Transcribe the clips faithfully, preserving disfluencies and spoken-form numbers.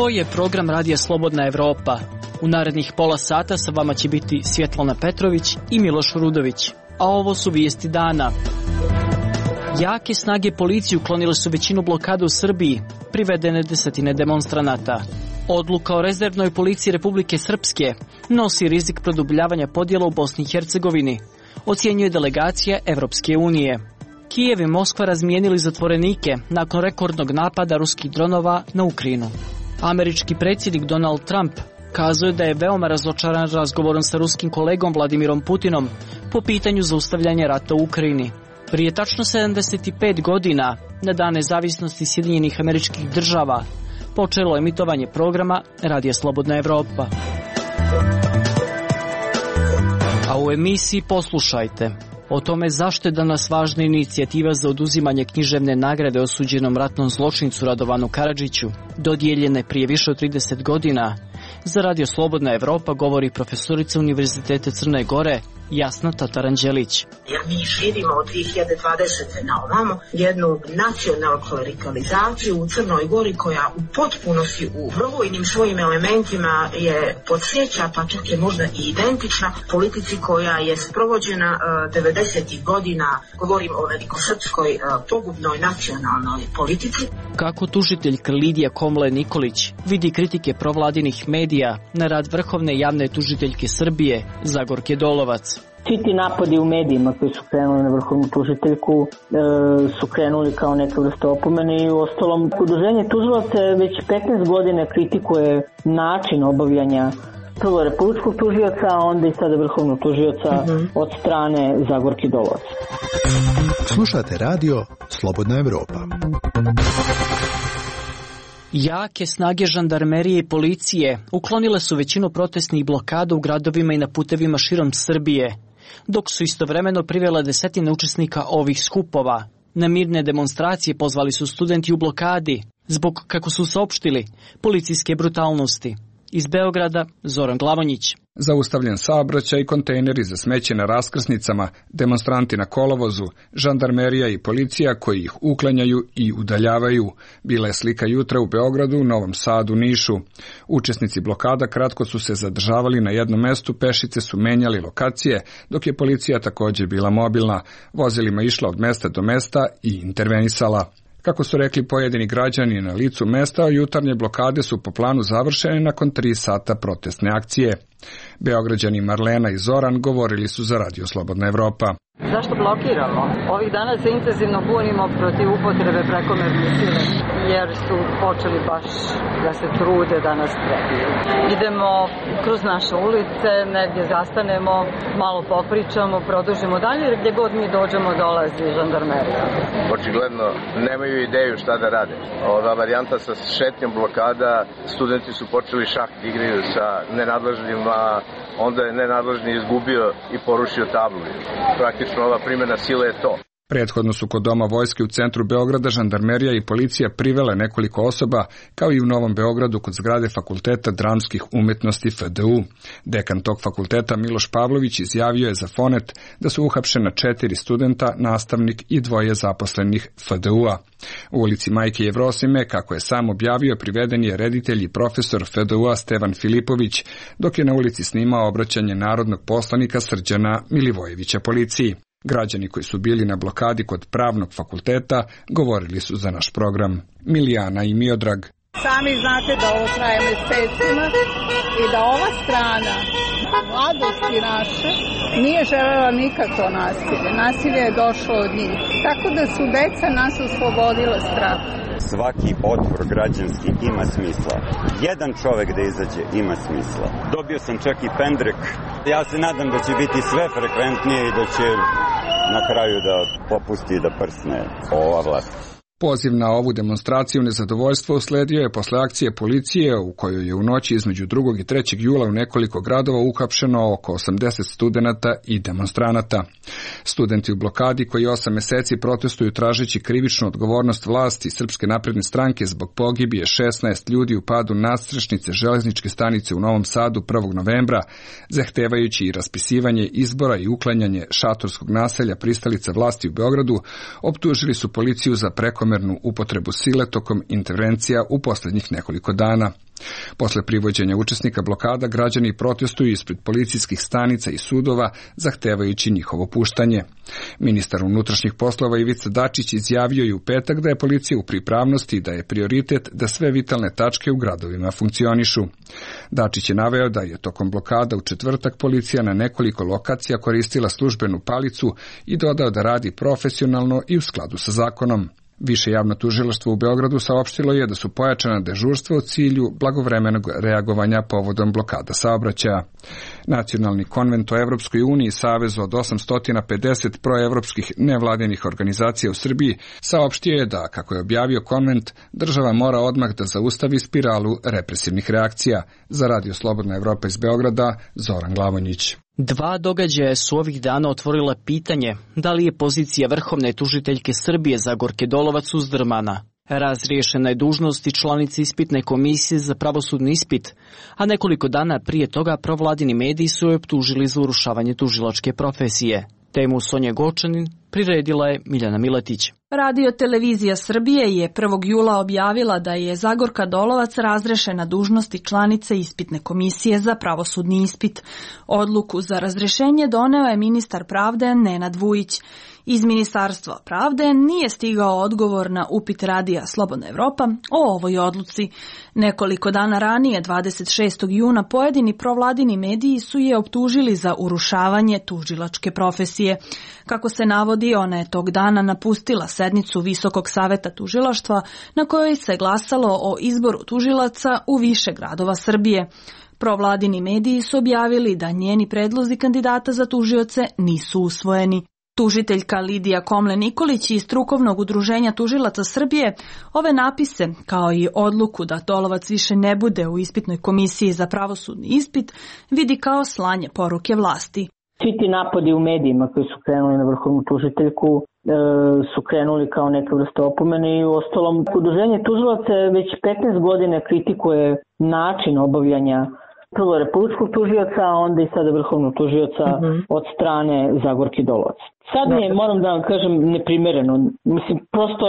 To je program Radija Slobodna Evropa. U narednih pola sata sa vama će biti Svjetlana Petrović i Miloš Rudović. A ovo su vijesti dana. Jake snage policije uklonile su većinu blokada u Srbiji, privedene desetine demonstranata. Odluka o rezervnoj policiji Republike Srpske nosi rizik produbljavanja podjela u Bosni i Hercegovini, ocjenjuje delegacija Evropske unije. Kijev i Moskva razmijenili zatvorenike nakon rekordnog napada ruskih dronova na Ukrajinu. Američki predsjednik Donald Trump kazuje da je veoma razočaran razgovorom sa ruskim kolegom Vladimirom Putinom po pitanju zaustavljanja rata u Ukrajini. Prije tačno sedamdeset pet godina, na dan nezavisnosti Sjedinjenih Američkih Država, počelo emitovanje programa Radija Slobodna Evropa. A u emisiji poslušajte o tome zašto je danas važna inicijativa za oduzimanje književne nagrade osuđenom ratnom zločincu Radovanu Karadžiću, dodijeljene prije više od trideset godina. Za Radio Slobodna Evropa govori profesorica Univerziteta Crne Gore Jasna Tataranđelić. Jer mi živimo od dvije hiljade dvadesete na ovamo jednu nacionalnu klerikalizaciju u Crnoj Gori koja u potpunosti u brojnim svojim elementima je podsjeća, pa čak je možda i identična politici koja je sprovođena uh, devedesetih godina, govorim o velikosrpskoj uh, pogubnoj nacionalnoj politici. Kako tužiteljka Lidija Komle Nikolić vidi kritike provladinih medija na rad vrhovne javne tužiteljke Srbije Zagorke Dolovac. Svi ti napadi u medijima koji su krenuli na vrhovnu tužiteljku e, su krenuli kao neka vrsta opomene i u ostalom udruženje tužilaca već petnaest godina kritikuje način obavljanja prvo republičkog tužioca, a onda i sada vrhovnog tužioca mm-hmm. od strane Zagorke Dolovac. Slušate radio Slobodna Evropa. Jake snage žandarmerije i policije uklonile su većinu protestnih blokada u gradovima i na putevima širom Srbije, dok su istovremeno privele desetine učesnika ovih skupova. Na mirne demonstracije pozvali su studenti u blokadi zbog, kako su saopštili, policijske brutalnosti. Iz Beograda, Zoran Glavonjić. Zaustavljen saobraćaj i kontejneri za smeće na raskrsnicama, demonstranti na kolovozu, žandarmerija i policija koji ih uklanjaju i udaljavaju. Bila je slika jutra u Beogradu, Novom Sadu, Nišu. Učesnici blokada kratko su se zadržavali na jednom mestu, pešice su menjali lokacije, dok je policija također bila mobilna, vozilima išla od mesta do mesta i intervenisala. Kako su rekli pojedini građani na licu mesta, jutarnje blokade su po planu završene nakon tri sata protestne akcije. Beograđani Marlena i Zoran govorili su za Radio Slobodna Evropa. Zašto blokiramo? Ovih dana se intenzivno bunimo protiv upotrebe prekomerne sile, jer su počeli baš da se trude da nas prebiju. Idemo kroz naše ulice, negdje zastanemo, malo popričamo, produžimo dalje, jer gdje god mi dođemo dolazi žandarmerija. Očigledno nemaju ideju šta da rade. Ova varijanta sa šetnjom blokada, studenti su počeli šah da igraju sa nenadležnima, onda je nenadležni izgubio i porušio tablu. Praktično ova primjena sile je to. Prethodno su kod Doma vojske u centru Beograda žandarmerija i policija privele nekoliko osoba, kao i u Novom Beogradu kod zgrade Fakulteta dramskih umetnosti F D U. Dekan tog fakulteta Miloš Pavlović izjavio je za Fonet da su uhapšena četiri studenta, nastavnik i dvoje zaposlenih F D U-a. U ulici Majke Jevrosime, kako je sam objavio, priveden je reditelj i profesor F D U-a Stevan Filipović, dok je na ulici snimao obraćanje narodnog poslanika Srđana Milivojevića policiji. Građani koji su bili na blokadi kod Pravnog fakulteta govorili su za naš program. Milijana i Miodrag. Sami znate da ovo traje mesecima i da ova strana, mladosti naše, nije želela nikakvo nasilje. Nasilje je došlo od njih. Tako da su deca nas oslobodila straha. Svaki otpor građanski ima smisla. Jedan čovek da izađe ima smisla. Dobio sam čak i pendrek. Ja se nadam da će biti sve frekventnije i da će na kraju da popusti i da prsne ova vlast. Poziv na ovu demonstraciju nezadovoljstva usledio je posle akcije policije u kojoj je u noći između drugog i trećeg jula u nekoliko gradova uhapšeno oko osamdeset studenata i demonstranata. Studenti u blokadi koji osam meseci protestuju tražeći krivičnu odgovornost vlasti Srpske napredne stranke zbog pogibije šesnaest ljudi u padu nadstrešnice železničke stanice u Novom Sadu prvog novembra, zahtevajući i raspisivanje izbora i uklanjanje šatorskog naselja pristalica vlasti u Beogradu, optužili su policiju za preko prekomernu upotrebu sile tokom intervencija u posljednjih nekoliko dana. Posle privođenja učesnika blokada, građani protestuju ispred policijskih stanica i sudova, zahtevajući njihovo puštanje. Ministar unutrašnjih poslova Ivica Dačić izjavio je u petak da je policija u pripravnosti i da je prioritet da sve vitalne tačke u gradovima funkcionišu. Dačić je naveo da je tokom blokada u četvrtak policija na nekoliko lokacija koristila službenu palicu i dodao da radi profesionalno i u skladu sa zakonom. Više javno tužilaštvo u Beogradu saopštilo je da su pojačana dežurstva u cilju blagovremenog reagovanja povodom blokada saobraćaja. Nacionalni konvent o Evropskoj uniji, savez od osamsto pedeset proevropskih nevladinih organizacija u Srbiji, saopštio je da, kako je objavio konvent, država mora odmah da zaustavi spiralu represivnih reakcija. Za Radio Slobodna Evropa iz Beograda, Zoran Glavonjić. Dva događaja su ovih dana otvorila pitanje da li je pozicija vrhovne tužiteljke Srbije Zagorke Dolovac uzdrmana. Razriješena je dužnost i članica ispitne komisije za pravosudni ispit, a nekoliko dana prije toga provladini mediji su je optužili za urušavanje tužilačke profesije. Temu Sonja Gočanin priredila je Miljana Miletić. Radio televizija Srbije je prvog jula objavila da je Zagorka Dolovac razrešena dužnosti članice ispitne komisije za pravosudni ispit. Odluku za razrešenje doneo je ministar pravde Nenad Vujić. Iz Ministarstva pravde nije stigao odgovor na upit radija Slobodna Evropa o ovoj odluci. Nekoliko dana ranije, dvadeset šestog juna, pojedini provladini mediji su je optužili za urušavanje tužilačke profesije. Kako se navodi, ona je tog dana napustila sednicu Visokog saveta tužilaštva na kojoj se glasalo o izboru tužilaca u više gradova Srbije. Provladini mediji su objavili da njeni predlozi kandidata za tužioce nisu usvojeni. Tužiteljka Lidija Komlen-Nikolić iz Strukovnog udruženja tužilaca Srbije ove napise, kao i odluku da Dolovac više ne bude u ispitnoj komisiji za pravosudni ispit, vidi kao slanje poruke vlasti. Svi ti napadi u medijima koji su krenuli na vrhovnu tužiteljku e, su krenuli kao neke vrste opomene i u ostalom udruženje tužilaca već petnaest godina kritikuje način obavljanja prvo republičkog tužioca, a onda i sada vrhovnog tužioca mm-hmm. od strane Zagorke Dolovac. Sad je, moram da vam kažem, neprimereno. Mislim, prosto,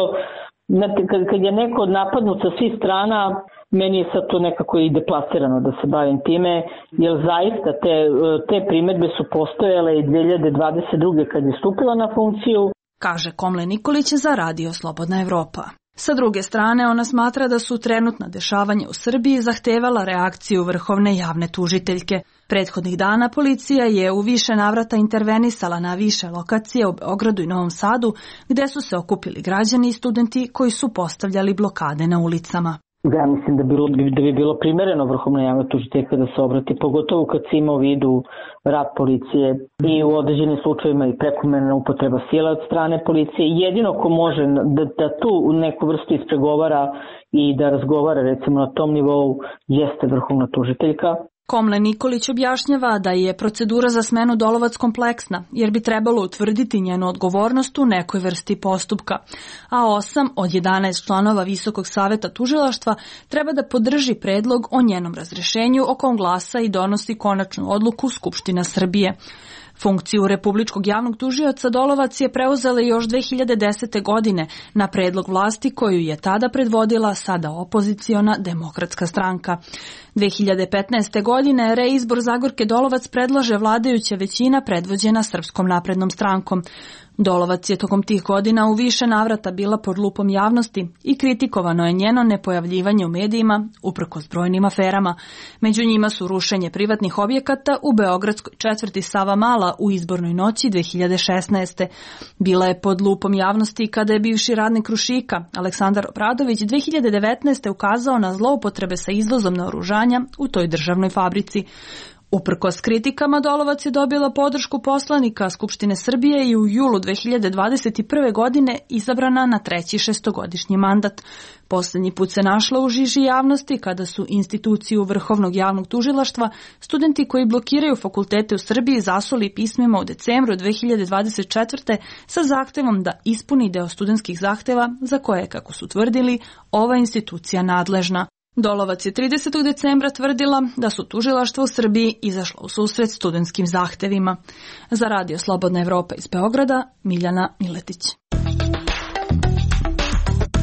kad, kad je neko napadnut sa svih strana, meni je sad to nekako i deplasirano da se bavim time, jer zaista te, te primedbe su postojale i dve hiljade dvadeset druge kad je stupila na funkciju. Kaže Komlen-Nikolić za Radio Slobodna Evropa. Sa druge strane, ona smatra da su trenutna dešavanja u Srbiji zahtevala reakciju vrhovne javne tužiteljke. Prethodnih dana policija je u više navrata intervenisala na više lokacije u Beogradu i Novom Sadu, gde su se okupili građani i studenti koji su postavljali blokade na ulicama. Ja mislim da, bilo, da bi bilo primereno vrhovna javna tužiteljka da se obrati, pogotovo kad se ima u vidu rad policije i u određenim slučajevima i prekomerna upotreba sile od strane policije. Jedino ko može da, da tu neku vrstu ispregovara i da razgovara recimo na tom nivou jeste vrhovna tužiteljka. Komlen-Nikolić objašnjava da je procedura za smenu Dolovac kompleksna, jer bi trebalo utvrditi njenu odgovornost u nekoj vrsti postupka, a osam od jedanaest članova Visokog saveta tužilaštva treba da podrži predlog o njenom razrešenju, o kom glasa i donosi konačnu odluku Skupština Srbije. Funkciju republičkog javnog tužioca Dolovac je preuzela još dve hiljade desete. godine na predlog vlasti koju je tada predvodila sada opoziciona Demokratska stranka. dve hiljade petnaeste. godine reizbor Zagorke Dolovac predlaže vladajuća većina predvođena Srpskom naprednom strankom. Dolovac je tokom tih godina u više navrata bila pod lupom javnosti i kritikovano je njeno nepojavljivanje u medijima uprkos brojnim aferama. Među njima su rušenje privatnih objekata u beogradskoj četvrti Savamala u izbornoj noći dve hiljade šesnaeste. Bila je pod lupom javnosti kada je bivši radnik Krušika Aleksandar Obradović dve hiljade devetnaeste. ukazao na zloupotrebe sa izvozom naoružanja u toj državnoj fabrici. Uprkos kritikama, Dolovac je dobila podršku poslanika Skupštine Srbije i u julu dve hiljade dvadeset prve. godine izabrana na treći šestogodišnji mandat. Posljednji put se našla u žiži javnosti kada su instituciju Vrhovnog javnog tužilaštva studenti koji blokiraju fakultete u Srbiji zasuli pismima u decembru dve hiljade dvadeset četvrte. sa zahtevom da ispuni deo studentskih zahteva za koje, kako su tvrdili, ova institucija nadležna. Dolovac je tridesetog decembra tvrdila da su tužilaštva u Srbiji izašla u susret studentskim zahtevima. Za Radio Slobodna Evropa iz Beograda, Miljana Miletić.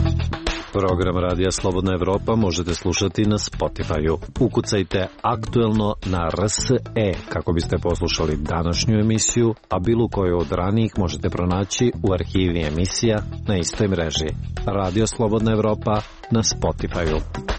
Program Radija Slobodna Evropa možete slušati na Spotify-u. Ukucajte aktuelno na R S E kako biste poslušali današnju emisiju, a bilo koju od ranijih možete pronaći u arhivi emisija na istoj mreži. Radio Slobodna Evropa na Spotify-u.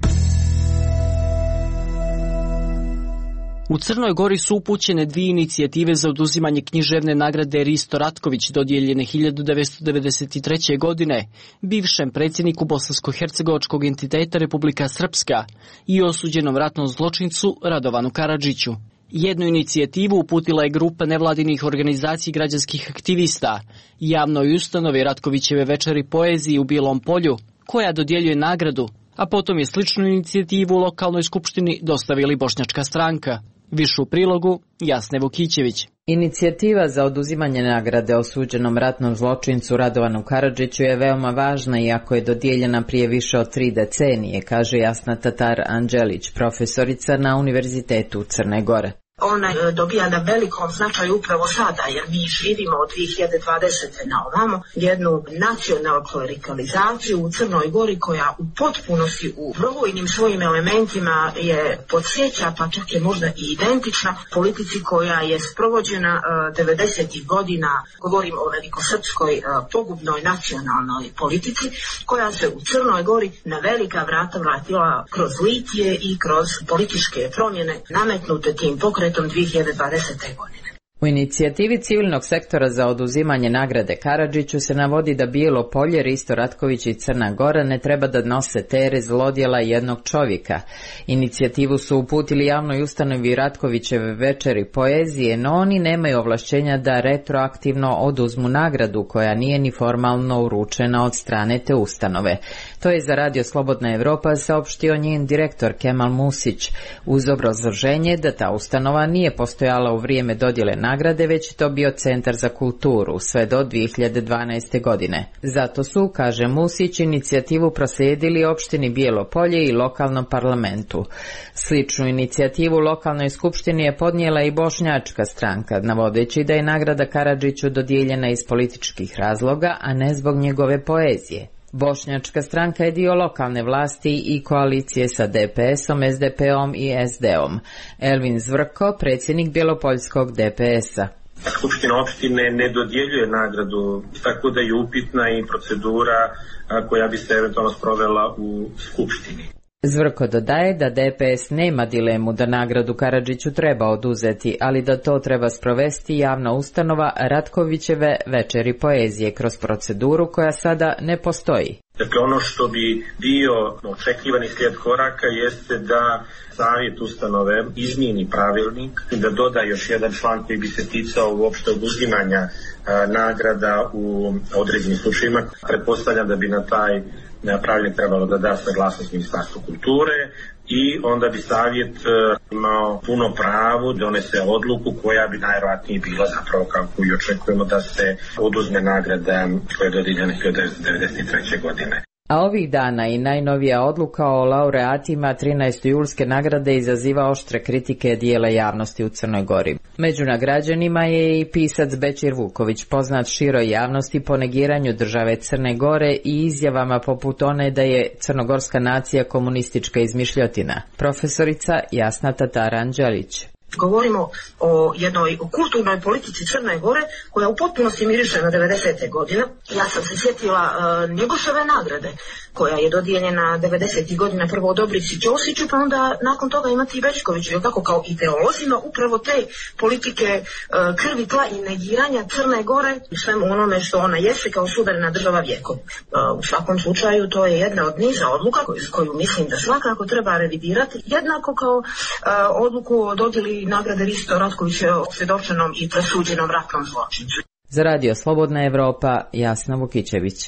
U Crnoj Gori su upućene dvije inicijative za oduzimanje književne nagrade Risto Ratković dodijeljene hiljadu devetsto devedeset treće. godine bivšem predsjedniku bosansko-hercegovačkog entiteta Republika Srpska i osuđenom ratnom zločincu Radovanu Karadžiću. Jednu inicijativu uputila je grupa nevladinih organizacija građanskih aktivista javnoj ustanovi Ratkovićeve večeri poeziji u Bijelom Polju, koja dodjeljuje nagradu, a potom je sličnu inicijativu u lokalnoj skupštini dostavili Bošnjačka stranka. Više u prilogu Jasne Vukićević. Inicijativa za oduzimanje nagrade osuđenom ratnom zločincu Radovanu Karadžiću je veoma važna iako je dodijeljena prije više od tri decenije, kaže Jasna Tatar Anđelić, profesorica na Univerzitetu Crne Gore. Ona dobija na velikom značaju upravo sada, jer mi živimo od dvije hiljade dvadesete. na ovamo jednu nacionalnu klerikalizaciju u Crnoj Gori koja u potpunosti u brojnim svojim elementima je podsjeća, pa čak je možda i identična politici koja je sprovođena devedesetih godina, govorim o velikosrpskoj pogubnoj nacionalnoj politici, koja se u Crnoj Gori na velika vrata vratila kroz litije i kroz političke promjene nametnute tim pokretom dvije hiljade dvadesete. godine. U inicijativi civilnog sektora za oduzimanje nagrade Karadžiću se navodi da Bijelo Polje, Risto Ratković i Crna Gora ne treba da nose teret zlodjela jednog čovjeka. Inicijativu su uputili javnoj ustanovi Ratkovićeve večeri poezije, no oni nemaju ovlašćenja da retroaktivno oduzmu nagradu koja nije ni formalno uručena od strane te ustanove. To je za Radio Slobodna Evropa saopštio njen direktor Kemal Musić, uz obrazloženje da ta ustanova nije postojala u vrijeme dodjele nagrade, već je to bio Centar za kulturu sve do dvije hiljade dvanaeste. godine. Zato su, kaže Musić, inicijativu proslijedili opštini Bijelo Polje i lokalnom parlamentu. Sličnu inicijativu lokalnoj skupštini je podnijela i Bošnjačka stranka, navodeći da je nagrada Karadžiću dodijeljena iz političkih razloga, a ne zbog njegove poezije. Bošnjačka stranka je dio lokalne vlasti i koalicije sa D P S-om, S D P-om i S D-om. Elvin Zvrko, predsjednik Bjelopoljskog D P S-a. Skupština opštine ne dodjeljuje nagradu, tako da je upitna i procedura koja bi se eventualno sprovela u Skupštini. Zvrko dodaje da D P S nema dilemu da nagradu Karadžiću treba oduzeti, ali da to treba sprovesti javna ustanova Ratkovićeve večeri poezije kroz proceduru koja sada ne postoji. Dakle, ono što bi bio očekivani slijed koraka jeste da savjet ustanove izmijeni pravilnik, da doda još jedan član koji bi se ticao uopšte oduzimanja a, nagrada u određenim slučajima. Pretpostavljam da bi na taj pravilnik trebalo da da saglasnost Ministarstva kulture i onda bi savjet imao puno pravo da donese odluku koja bi najvjerojatnije bila zapravo kako i očekujemo da se oduzme nagrada koja je dodijeljena hiljadu devetsto devedeset treće. godine. A ovih dana i najnovija odluka o laureatima trinaeste julske nagrade izaziva oštre kritike dijela javnosti u Crnoj Gori. Među nagrađenima je i pisac Bećir Vuković, poznat široj javnosti po negiranju države Crne Gore i izjavama poput one da je crnogorska nacija komunistička izmišljotina. Profesorica Jasna Tatar Anđelić. Govorimo o jednoj kulturnoj politici Crne Gore koja u potpunosti miriše na devedesete. godine. Ja sam se sjetila uh, Njegoševe nagrade koja je dodijeljena devedesetih. godina prvo Dobrici Ćosiću, pa onda nakon toga imati i Bećkoviću, je tako, kao ideolozima upravo te politike uh, krvi, tla i negiranja Crne Gore i svemu onome što ona jeste kao suverena država vjekom. Uh, u svakom slučaju to je jedna od niza odluka koju, koju mislim da svakako treba revidirati, jednako kao uh, odluku o dodjeli nagrade Risto Ratković je osvjedočenom i presuđenom ratnom zločincu. Za Radio Slobodna Evropa, Jasna Vukićević.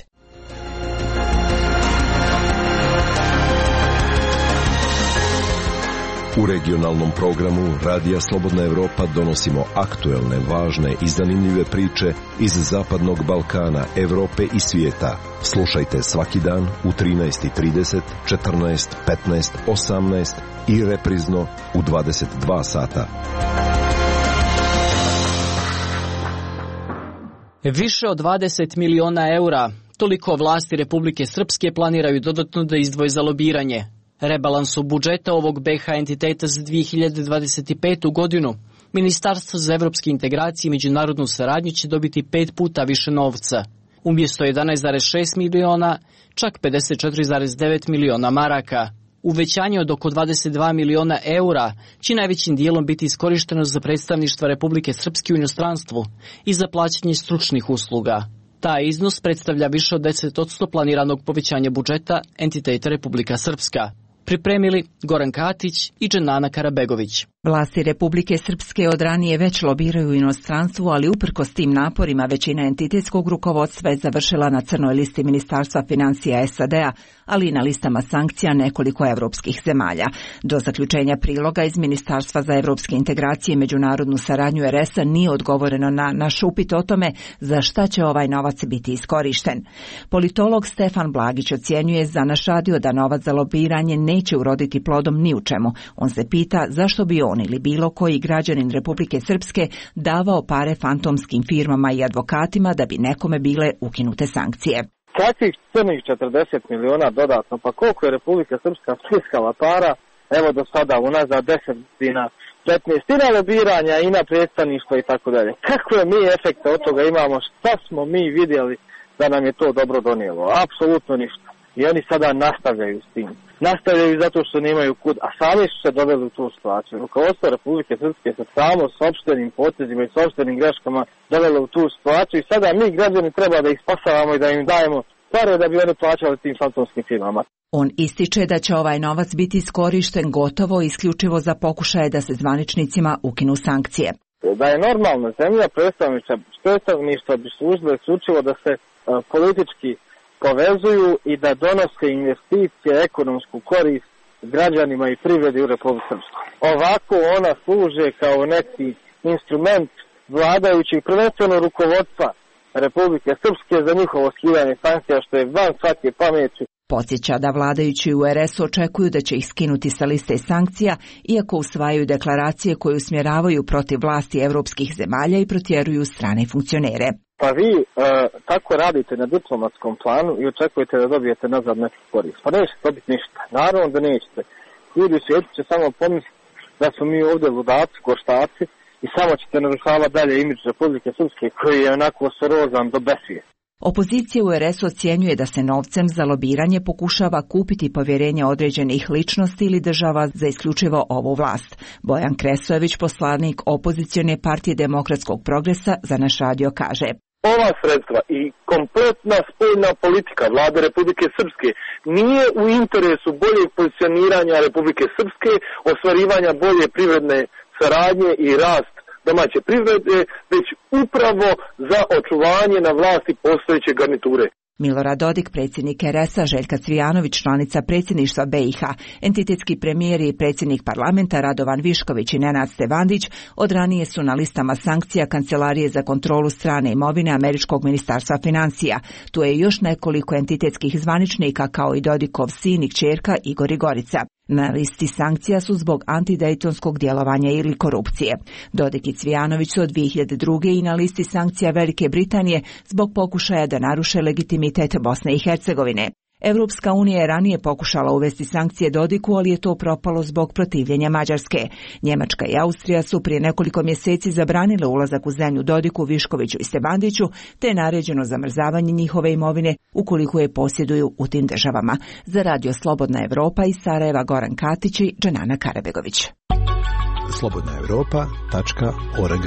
U regionalnom programu Radija Slobodna Evropa donosimo aktuelne, važne i zanimljive priče iz Zapadnog Balkana, Evrope i svijeta. Slušajte svaki dan u trinaest i trideset, četrnaest, petnaest, osamnaest i reprizno u dvadeset dva sata. Više od dvadeset miliona eura, Toliko vlasti Republike Srpske planiraju dodatno da izdvoje za lobiranje. Rebalansu budžeta ovog B H entiteta za dvije hiljade dvadeset petu. godinu Ministarstvo za evropske integracije i međunarodnu saradnju će dobiti pet puta više novca. Umjesto jedanaest zarez šest miliona, čak pedeset četiri zarez devet miliona maraka. Uvećanje od oko dvadeset dva miliona eura će najvećim dijelom biti iskorišteno za predstavništva Republike Srpske u inostranstvu i za plaćanje stručnih usluga. Taj iznos predstavlja više od deset posto planiranog povećanja budžeta entiteta Republika Srpska. Pripremili Goran Katić i Dženana Karabegović. Vlasti Republike Srpske od ranije već lobiraju u inostranstvu, ali uprkos tim naporima većina entitetskog rukovodstva je završila na crnoj listi Ministarstva financija S A D-a, ali i na listama sankcija nekoliko evropskih zemalja. Do zaključenja priloga iz Ministarstva za evropske integracije i međunarodnu saradnju R S-a nije odgovoreno na naš upit o tome za šta će ovaj novac biti iskorišten. Politolog Stefan Blagić ocjenjuje za naš radio da novac za lobiranje neće uroditi plodom ni u čemu. On se pita zašto bi on ili bilo koji građanin Republike Srpske davao pare fantomskim firmama i advokatima da bi nekome bile ukinute sankcije. Kakvih crnih četrdeset miliona dodatno, pa koliko je Republika Srpska stiskala para, evo do sada unazad deset godina, petnaest i na lobiranja i na predstavništvo i tako dalje. Kakve mi efekte od toga imamo, šta smo mi vidjeli da nam je to dobro donijelo? Apsolutno ništa. I oni sada nastavljaju s tim. Nastavljaju zato što nemaju kud, a sami su se doveli u tu situaciju. Rukovodstvo Republike Srpske se samo s opštenim potezima i s opštenim greškama dovelo u tu situaciju i sada mi građani treba da ih spasavamo i da im dajemo pare da bi oni plaćali tim fantomskim firmama. On ističe da će ovaj novac biti iskorišten gotovo isključivo za pokušaje da se zvaničnicima ukinu sankcije. Da je normalna zemlja, predstavništva bi služile isključivo da se uh, politički povezuju i da donose investicije, ekonomsku korist građanima i privredi u Republike Srpskoj. Ovako ona služe kao neki instrument vladajućih, prvenstveno rukovodstva Republike Srpske za njihovo skidanje sankcija, što je van svake pameti. Podsjeća da vladajući u R S očekuju da će ih skinuti sa liste sankcija, iako usvajaju deklaracije koje usmjeravaju protiv vlasti evropskih zemalja i protjeruju strane funkcionere. Pa vi e, tako radite na diplomatskom planu i očekujete da dobijete nazad neku korist. Pa nećete dobiti ništa. Naravno da nećete. Ljudi u svijetu će samo pomisliti da smo mi ovdje ludaci, koštaci i samo ćete narušavati dalje imidž Republike Srpske koji je onako sorozan do besvije. Opozicija u R S ocjenjuje da se novcem za lobiranje pokušava kupiti povjerenje određenih ličnosti ili država za isključivo ovu vlast. Bojan Kresojević, poslanik opozicione partije Demokratskog progresa, za naš radio kaže: Ova sredstva i kompletna spoljna politika vlade Republike Srpske nije u interesu boljeg pozicioniranja Republike Srpske, ostvarivanja bolje privredne saradnje i rast domaće privrede, već upravo za očuvanje na vlasti postojeće garniture. Milorad Dodik, predsjednik R S-a, Željka Cvijanović, članica predsjedništva B i H, entitetski premijer i predsjednik parlamenta Radovan Višković i Nenad Stevandić od ranije su na listama sankcija Kancelarije za kontrolu strane imovine Američkog ministarstva financija. Tu je još nekoliko entitetskih zvaničnika kao i Dodikov sin i kćerka Igor i Gorica. Na listi sankcija su zbog antidejtonskog djelovanja ili korupcije. Dodik i Cvijanović su od dvije hiljade druge. i na listi sankcija Velike Britanije zbog pokušaja da naruše legitimitet Bosne i Hercegovine. Evropska unija je ranije pokušala uvesti sankcije Dodiku, ali je to propalo zbog protivljenja Mađarske. Njemačka i Austrija su prije nekoliko mjeseci zabranile ulazak u zemlju Dodiku, Viškoviću i Stevandiću, te je naređeno zamrzavanje njihove imovine ukoliko je posjeduju u tim državama. Za radio Slobodna Evropa iz Sarajeva Goran Katić i Dženana Karabegović. slobodna evropa tačka org.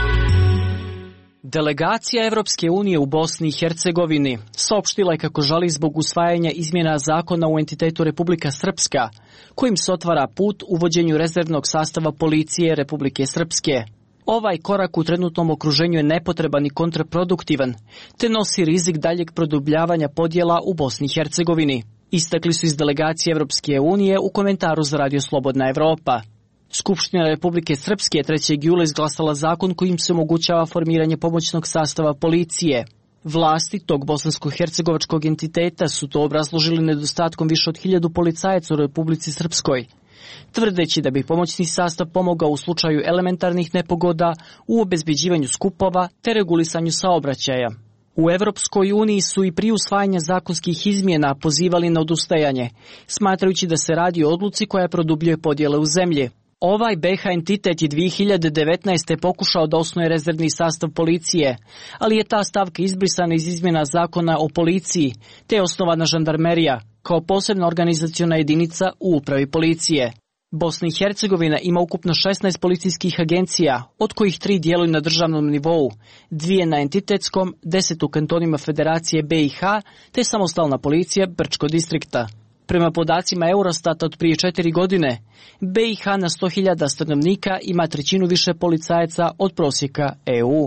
Delegacija Evropske unije u Bosni i Hercegovini saopštila je kako žali zbog usvajanja izmjena zakona u entitetu Republika Srpska, kojim se otvara put uvođenju rezervnog sastava policije Republike Srpske. Ovaj korak u trenutnom okruženju je nepotreban i kontraproduktivan, te nosi rizik daljeg produbljavanja podjela u Bosni i Hercegovini. Istakli su iz delegacije Evropske unije u komentaru za radio Slobodna Evropa. Skupština Republike Srpske je trećeg jula izglasala zakon kojim se omogućava formiranje pomoćnog sastava policije. Vlasti tog bosansko-hercegovačkog entiteta su to obrazložili nedostatkom više od hiljadu policajaca u Republici Srpskoj, tvrdeći da bi pomoćni sastav pomogao u slučaju elementarnih nepogoda, u obezbeđivanju skupova te regulisanju saobraćaja. U Evropskoj uniji su i prije usvajanja zakonskih izmjena pozivali na odustajanje, smatrajući da se radi o odluci koja produbljuje podjele u zemlji. Ovaj be ha entitet je dvije hiljade devetnaeste. pokušao da osnuje rezervni sastav policije, ali je ta stavka izbrisana iz izmjena zakona o policiji, te je osnovana žandarmerija kao posebna organizaciona jedinica u upravi policije. Bosna i Hercegovina ima ukupno šesnaest policijskih agencija, od kojih tri djeluju na državnom nivou, dvije na entitetskom, deset u kantonima Federacije be i ha, te samostalna policija Brčko distrikta. Prema podacima Eurostata od prije četiri godine, be i ha na sto hiljada stanovnika ima trećinu više policajaca od prosjeka e u.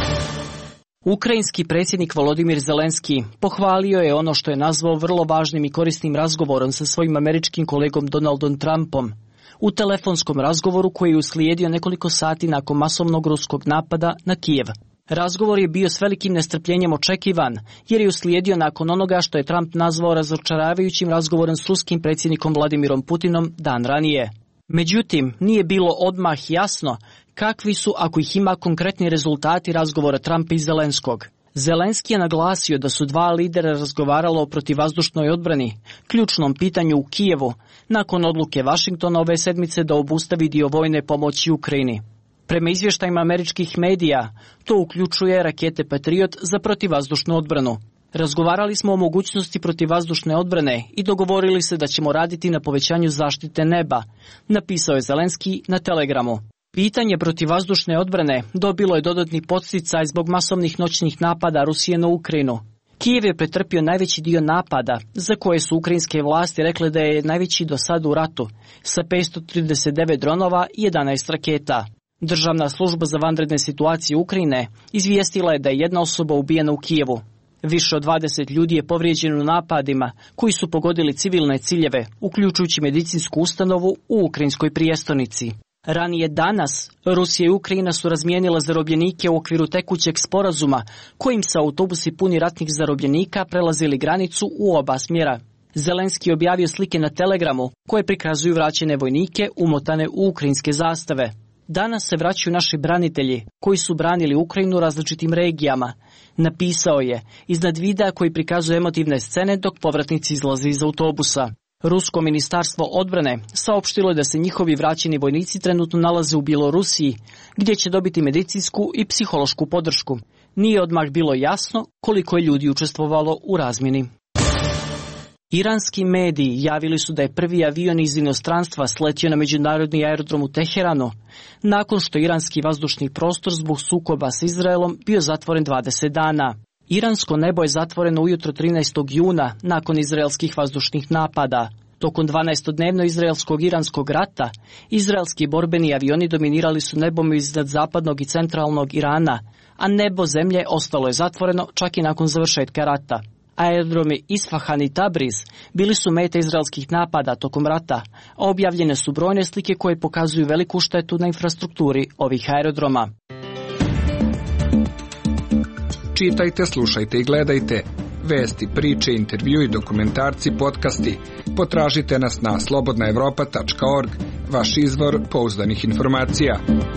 Ukrajinski predsjednik Volodimir Zelenski pohvalio je ono što je nazvao vrlo važnim i korisnim razgovorom sa svojim američkim kolegom Donaldom Trumpom. U telefonskom razgovoru koji je uslijedio nekoliko sati nakon masovnog ruskog napada na Kijev. Razgovor je bio s velikim nestrpljenjem očekivan, jer je uslijedio nakon onoga što je Trump nazvao razočaravajućim razgovorom s ruskim predsjednikom Vladimirom Putinom dan ranije. Međutim, nije bilo odmah jasno kakvi su, ako ih ima, konkretni rezultati razgovora Trumpa i Zelenskog. Zelenski je naglasio da su dva lidera razgovaralo o protivvazdušnoj odbrani, ključnom pitanju u Kijevu, nakon odluke Vašingtona ove sedmice da obustavi dio vojne pomoći Ukrajini. Prema izvještajima američkih medija, to uključuje rakete Patriot za protivvazdušnu odbranu. Razgovarali smo o mogućnosti protivvazdušne odbrane i dogovorili se da ćemo raditi na povećanju zaštite neba, napisao je Zelenski na Telegramu. Pitanje protivvazdušne odbrane dobilo je dodatni podsticaj zbog masovnih noćnih napada Rusije na Ukrajinu. Kijev je pretrpio najveći dio napada, za koje su ukrajinske vlasti rekle da je najveći do sada u ratu, sa petsto trideset devet dronova i jedanaest raketa. Državna služba za vanredne situacije Ukrajine izvijestila je da je jedna osoba ubijena u Kijevu. Više od dvadeset ljudi je povrijeđeno u napadima koji su pogodili civilne ciljeve, uključujući medicinsku ustanovu u ukrajinskoj prijestolnici. Ranije danas, Rusija i Ukrajina su razmijenile zarobljenike u okviru tekućeg sporazuma, kojim se autobusi puni ratnih zarobljenika prelazili granicu u oba smjera. Zelenski je objavio slike na Telegramu koje prikazuju vraćene vojnike umotane u ukrajinske zastave. Danas se vraćaju naši branitelji koji su branili Ukrajinu različitim regijama, napisao je iznad videa koji prikazuje emotivne scene dok povratnici izlaze iz autobusa. Rusko ministarstvo odbrane saopštilo je da se njihovi vraćeni vojnici trenutno nalaze u Bjelorusiji, gdje će dobiti medicinsku i psihološku podršku. Nije odmah bilo jasno koliko je ljudi učestvovalo u razmjeni. Iranski mediji javili su da je prvi avion iz inostranstva sletio na međunarodni aerodrom u Teheranu, nakon što iranski vazdušni prostor zbog sukoba s Izraelom bio zatvoren dvadeset dana. Iransko nebo je zatvoreno ujutro trinaestog juna nakon izraelskih vazdušnih napada. Tokom dvanaestodnevno izraelskog iranskog rata, izraelski borbeni avioni dominirali su nebom iznad zapadnog i centralnog Irana, a nebo zemlje ostalo je zatvoreno čak i nakon završetka rata. Aerodromi Isfahan i Tabriz bili su mete izraelskih napada tokom rata, a objavljene su brojne slike koje pokazuju veliku štetu na infrastrukturi ovih aerodroma. Čitajte, slušajte i gledajte vesti, priče, intervju i dokumentarci, podcasti. Potražite nas na slobodna evropa tačka org, vaš izvor pouzdanih informacija.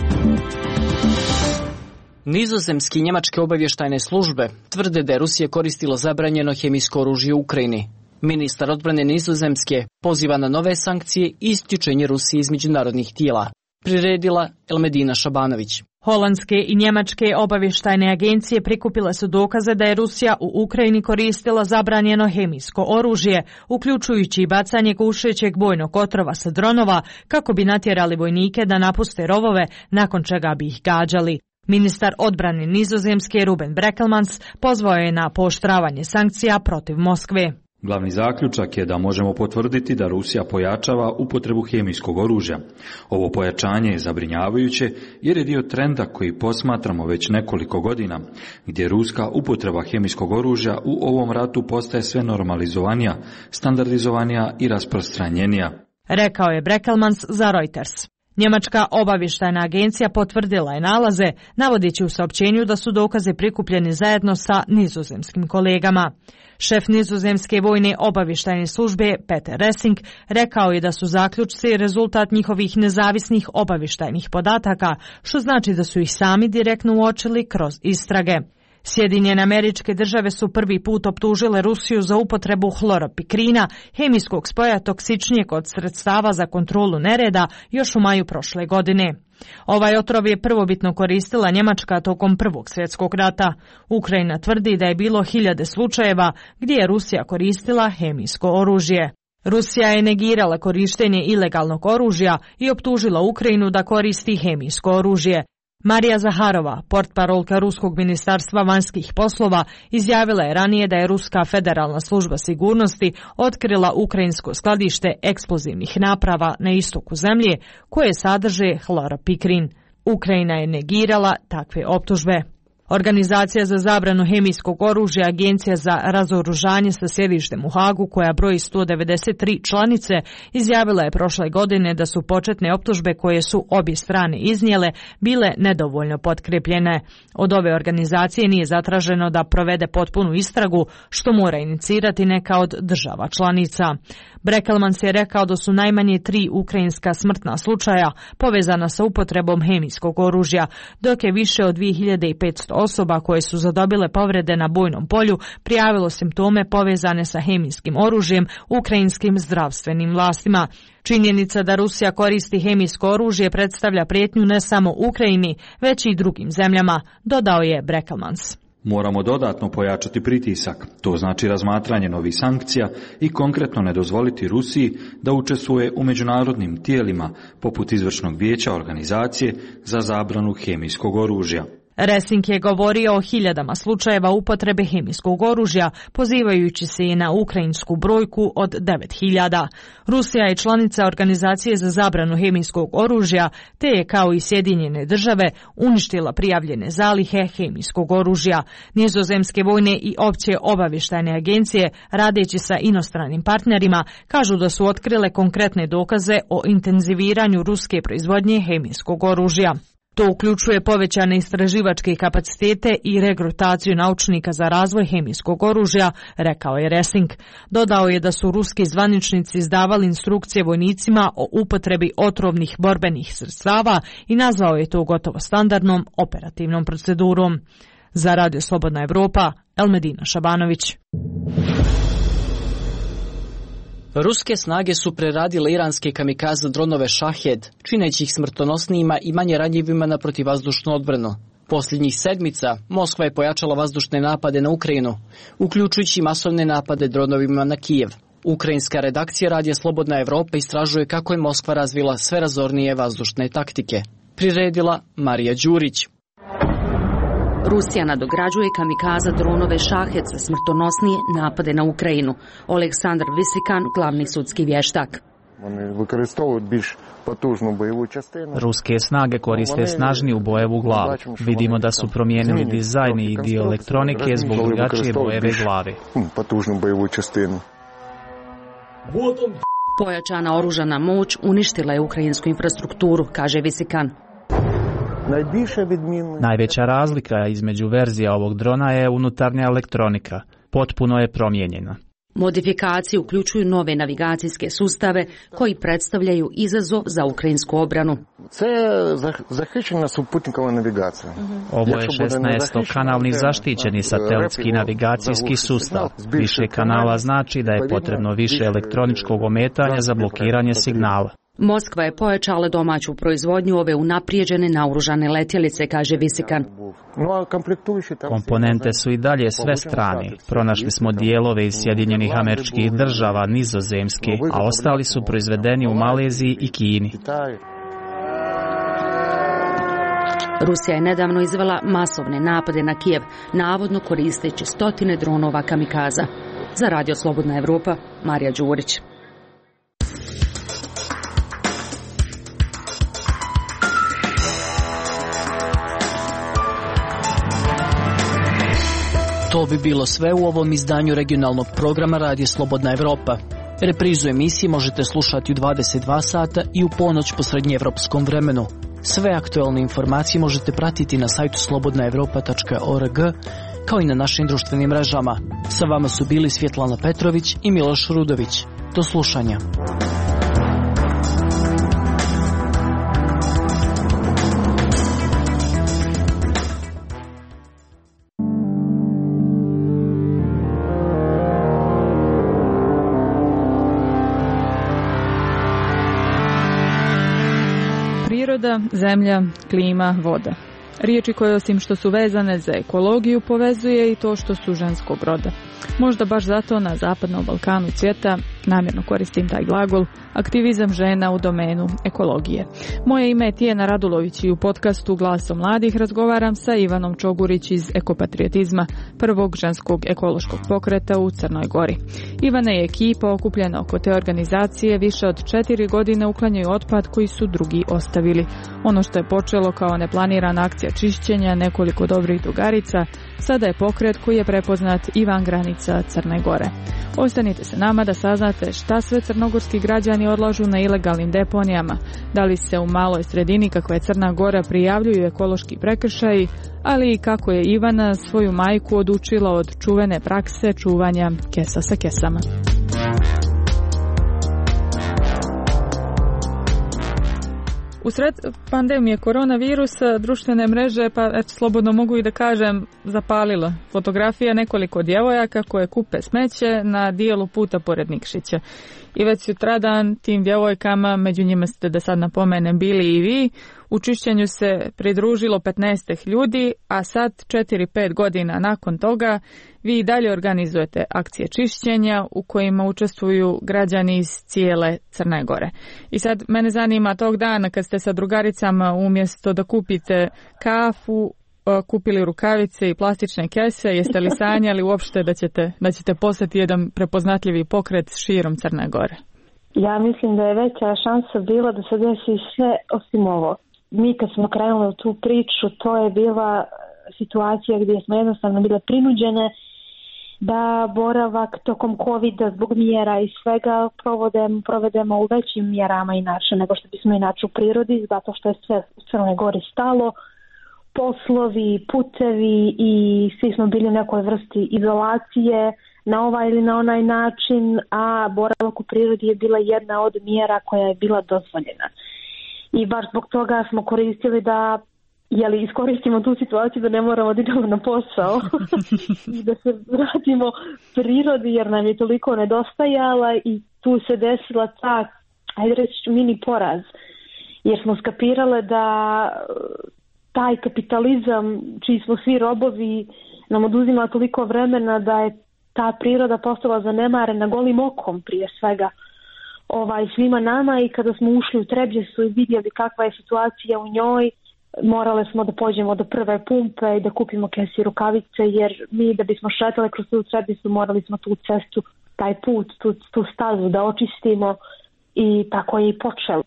Nizozemski i njemačke obavještajne službe tvrde da je Rusija koristila zabranjeno hemijsko oružje u Ukrajini. Ministar odbrane Nizozemske poziva na nove sankcije i isključenje Rusije iz međunarodnih tijela. Priredila Elmedina Šabanović. Holandske i njemačke obavještajne agencije prikupile su dokaze da je Rusija u Ukrajini koristila zabranjeno hemijsko oružje, uključujući i bacanje gušećeg bojnog otrova sa dronova, kako bi natjerali vojnike da napuste rovove, nakon čega bi ih gađali. Ministar odbrane Nizozemske Ruben Brekelmans pozvao je na pooštravanje sankcija protiv Moskve. Glavni zaključak je da možemo potvrditi da Rusija pojačava upotrebu hemijskog oružja. Ovo pojačanje je zabrinjavajuće jer je dio trenda koji posmatramo već nekoliko godina, gdje ruska upotreba hemijskog oružja u ovom ratu postaje sve normalizovanija, standardizovanija i rasprostranjenija. Rekao je Brekelmans za Reuters. Njemačka obavještajna agencija potvrdila je nalaze, navodeći u saopćenju da su dokaze prikupljeni zajedno sa nizozemskim kolegama. Šef nizozemske vojne obavještajne službe Peter Ressing rekao je da su zaključci rezultat njihovih nezavisnih obavještajnih podataka, što znači da su ih sami direktno uočili kroz istrage. Sjedinjene Američke Države su prvi put optužile Rusiju za upotrebu hloropikrina, hemijskog spoja toksičnijeg od sredstava za kontrolu nereda, još u maju prošle godine. Ovaj otrov je prvobitno koristila Njemačka tokom Prvog svjetskog rata. Ukrajina tvrdi da je bilo hiljade slučajeva gdje je Rusija koristila hemijsko oružje. Rusija je negirala korištenje ilegalnog oružja i optužila Ukrajinu da koristi hemijsko oružje. Marija Zaharova, portparolka Ruskog ministarstva vanjskih poslova, izjavila je ranije da je Ruska federalna služba sigurnosti otkrila ukrajinsko skladište eksplozivnih naprava na istoku zemlje koje sadrže hloropikrin. Ukrajina je negirala takve optužbe. Organizacija za zabranu hemijskog oružja, Agencija za razoružanje sa sjedištem u Hagu, koja broji sto devedeset tri članice, izjavila je prošle godine da su početne optužbe koje su obje strane iznijele bile nedovoljno potkrepljene. Od ove organizacije nije zatraženo da provede potpunu istragu, što mora inicirati neka od država članica. Brekelmans je rekao da su najmanje tri ukrajinska smrtna slučaja povezana sa upotrebom hemijskog oružja, dok je više od dvije hiljade petsto osoba koje su zadobile povrede na bojnom polju prijavilo simptome povezane sa hemijskim oružjem ukrajinskim zdravstvenim vlastima. Činjenica da Rusija koristi hemijsko oružje predstavlja prijetnju ne samo Ukrajini, već i drugim zemljama, dodao je Brekelmans. Moramo dodatno pojačati pritisak, to znači razmatranje novih sankcija i konkretno ne dozvoliti Rusiji da učestvuje u međunarodnim tijelima poput izvršnog vijeća organizacije za zabranu hemijskog oružja. Resing je govorio o hiljadama slučajeva upotrebe hemijskog oružja, pozivajući se i na ukrajinsku brojku od devet hiljada. Rusija je članica Organizacije za zabranu hemijskog oružja, te je kao i Sjedinjene države uništila prijavljene zalihe hemijskog oružja. Nizozemske vojne i opće obavještajne agencije, radeći sa inostranim partnerima, kažu da su otkrile konkretne dokaze o intenziviranju ruske proizvodnje hemijskog oružja. To uključuje povećane istraživačke kapacitete i regrutaciju naučnika za razvoj hemijskog oružja, rekao je Resing. Dodao je da su ruski zvaničnici izdavali instrukcije vojnicima o upotrebi otrovnih borbenih sredstava i nazvao je to gotovo standardnom operativnom procedurom. Za Radio Slobodna Evropa, Elmedina Šabanović. Ruske snage su preradile iranske kamikaze dronove Shahed, čineći ih smrtonosnijima i manje ranjivima na protivvazdušnu odbranu. Posljednjih sedmica Moskva je pojačala vazdušne napade na Ukrajinu, uključujući masovne napade dronovima na Kijev. Ukrajinska redakcija Radija Slobodna Evropa istražuje kako je Moskva razvila sve razornije vazdušne taktike. Priredila Marija Đurić. Rusija nadograđuje kamikaza dronove Shahed za smrtonosnije napade na Ukrajinu. Oleksandar Visikan, glavni sudski vještak. Ruske snage koriste snažniju bojevu glavu. Vidimo da su promijenili dizajn i dio elektronike zbog drugačije bojeve glave. Pojačana oružana moć uništila je ukrajinsku infrastrukturu, kaže Visikan. Najveća razlika između verzija ovog drona je unutarnja elektronika. Potpuno je promijenjena. Modifikacije uključuju nove navigacijske sustave koji predstavljaju izazov za ukrajinsku obranu. Ovo je šesnaestokanalni zaštićeni satelitski navigacijski sustav. Više kanala znači da je potrebno više elektroničkog ometanja za blokiranje signala. Moskva je pojačala domaću proizvodnju ove unaprijeđene naoružane letjelice, kaže Visikan. Komponente su i dalje sve strane. Pronašli smo dijelove iz Sjedinjenih Američkih Država, Nizozemske, a ostali su proizvedeni u Maleziji i Kini. Rusija je nedavno izvela masovne napade na Kijev, navodno koristeći stotine dronova kamikaza. Za Radio Slobodna Evropa, Marija Đurić. To bi bilo sve u ovom izdanju regionalnog programa Radija Slobodna Evropa. Reprizu emisije možete slušati u dvadeset dva sata i u ponoć po srednjeevropskom vremenu. Sve aktualne informacije možete pratiti na sajtu slobodna evropa tačka org, kao i na našim društvenim mrežama. Sa vama su bili Svjetlana Petrović i Miloš Rudović. Do slušanja. Priroda, zemlja, klima, voda. Riječi koje osim što su vezane za ekologiju povezuje i to što su ženskog roda. Možda baš zato na Zapadnom Balkanu cvjeta, namjerno koristim taj glagol, aktivizam žena u domenu ekologije. Moje ime je Tijena Radulović i u podcastu Glasom mladih razgovaram sa Ivanom Čogurić iz Ekopatriotizma, prvog ženskog ekološkog pokreta u Crnoj Gori. Ivana i ekipa okupljena oko te organizacije više od četiri godine uklanjaju otpad koji su drugi ostavili. Ono što je počelo kao neplanirana akcija čišćenja nekoliko dobrih drugarica, sada je pokret koji je prepoznat i van granica Crne Gore. Ostanite se nama da saznate šta sve crnogorski građani odlažu na ilegalnim deponijama, da li se u maloj sredini kakva je Crna Gora prijavljuju ekološki prekršaji, ali i kako je Ivana svoju majku odučila od čuvene prakse čuvanja kesa sa kesama. U sred pandemije koronavirusa društvene mreže, pa eto, slobodno mogu i da kažem, zapalilo. Fotografija nekoliko djevojaka koje kupe smeće na dijelu puta pored Nikšića. I već sutradan tim djevojkama, među njima ste da sad napomenem bili i vi, u čišćenju se pridružilo petnaest ljudi, a sad četiri pet godina nakon toga vi i dalje organizujete akcije čišćenja u kojima učestvuju građani iz cijele Crne Gore. I sad mene zanima tog dana kad ste sa drugaricama umjesto da kupite kafu, kupili rukavice i plastične kese, jeste li sanjali uopšte da ćete, da ćete postati jedan prepoznatljivi pokret širom Crne Gore? Ja mislim da je veća šansa bila da se desi sve osim ovo. Mi kad smo krenuli u tu priču, to je bila situacija gdje smo jednostavno bile prinuđene da boravak tokom covida zbog mjera i svega provodemo, provedemo u većim mjerama inače nego što bismo inače u prirodi, zato što je sve u Crnoj Gori stalo, poslovi, putevi i svi smo bili u nekoj vrsti izolacije na ovaj ili na onaj način, a boravak u prirodi je bila jedna od mjera koja je bila dozvoljena. I baš zbog toga smo koristili da jeli, iskoristimo tu situaciju da ne moramo da idemo na posao i da se vratimo prirodi jer nam je toliko nedostajala i tu se desila ta, ajde reći, mini poraz. Jer smo skapirale da taj kapitalizam čiji smo svi robovi nam oduzima toliko vremena da je ta priroda postala zanemarena golim okom prije svega ovaj, svima nama i kada smo ušli u Trebjesu i vidjeli kakva je situacija u njoj, morale smo da pođemo do prve pumpe i da kupimo kesi rukavice jer mi da bismo šetali kroz tu Trebjesu morali smo tu cestu, taj put, tu, tu stazu da očistimo i tako je i počelo.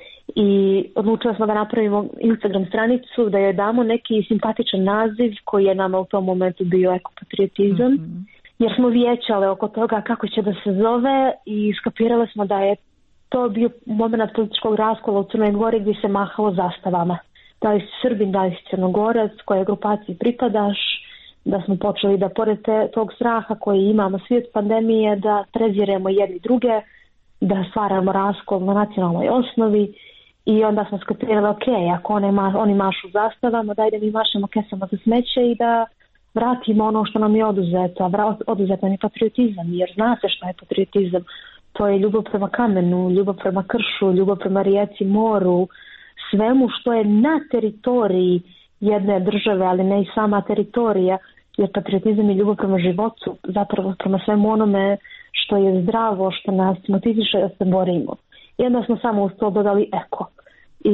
I odlučili smo da napravimo Instagram stranicu, da joj damo neki simpatičan naziv koji je nama u tom momentu bio ekopatriotizam, mm-hmm. jer smo vijećale oko toga kako će da se zove i skapirale smo da je to bio moment političkog raskola u Crnoj Gori gdje se mahalo zastavama. Da li si Srbin, da li si Crnogorac, kojoj grupaciji pripadaš, da smo počeli da pored te, tog straha koji imamo svi od pandemije, da preziremo jedni druge, da stvaramo raskol na nacionalnoj osnovi. I onda smo skapirali, ok, ako one ma, oni mašu zastavama, daj da mi mašemo kesama za smeće i da vratimo ono što nam je oduzeto. Oduzet nam je patriotizam, jer zna se što je patriotizam. To je ljubav prema kamenu, ljubav prema kršu, ljubav prema rijeci, moru, svemu što je na teritoriji jedne države, ali ne i sama teritorija, jer patriotizam je ljubav prema životu, zapravo prema svemu onome što je zdravo, što nas motiviše da se borimo. I onda smo samo uz to dodali eko. I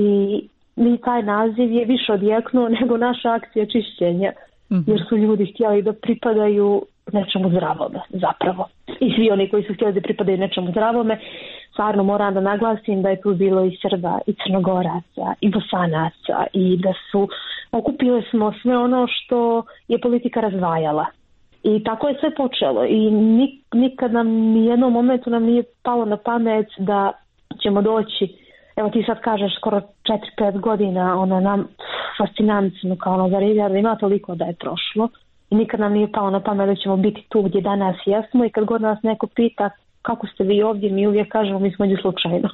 mi taj naziv je više odjeknuo nego naša akcija čišćenja, mm-hmm. jer su ljudi htjeli da pripadaju nečemu zdravome, zapravo. I svi oni koji su htjeli da pripadaju nečemu zdravome, stvarno moram da naglasim da je tu bilo i Srba, i Crnogoraca, i Bosanaca, i da su, okupili smo sve ono što je politika razdvajala. I tako je sve počelo. I nik, nikad nam, nijednom momentu nam nije palo na pamet da ćemo doći, evo ti sad kažeš skoro četiri pet godina, ono nam fascinantno kao ono zarivlja, da ima toliko da je prošlo i nikad nam nije palo na pamet da ćemo biti tu gdje danas jesmo i kad god nas neko pita kako ste vi ovdje, mi uvijek kažemo mi smo ovdje slučajno.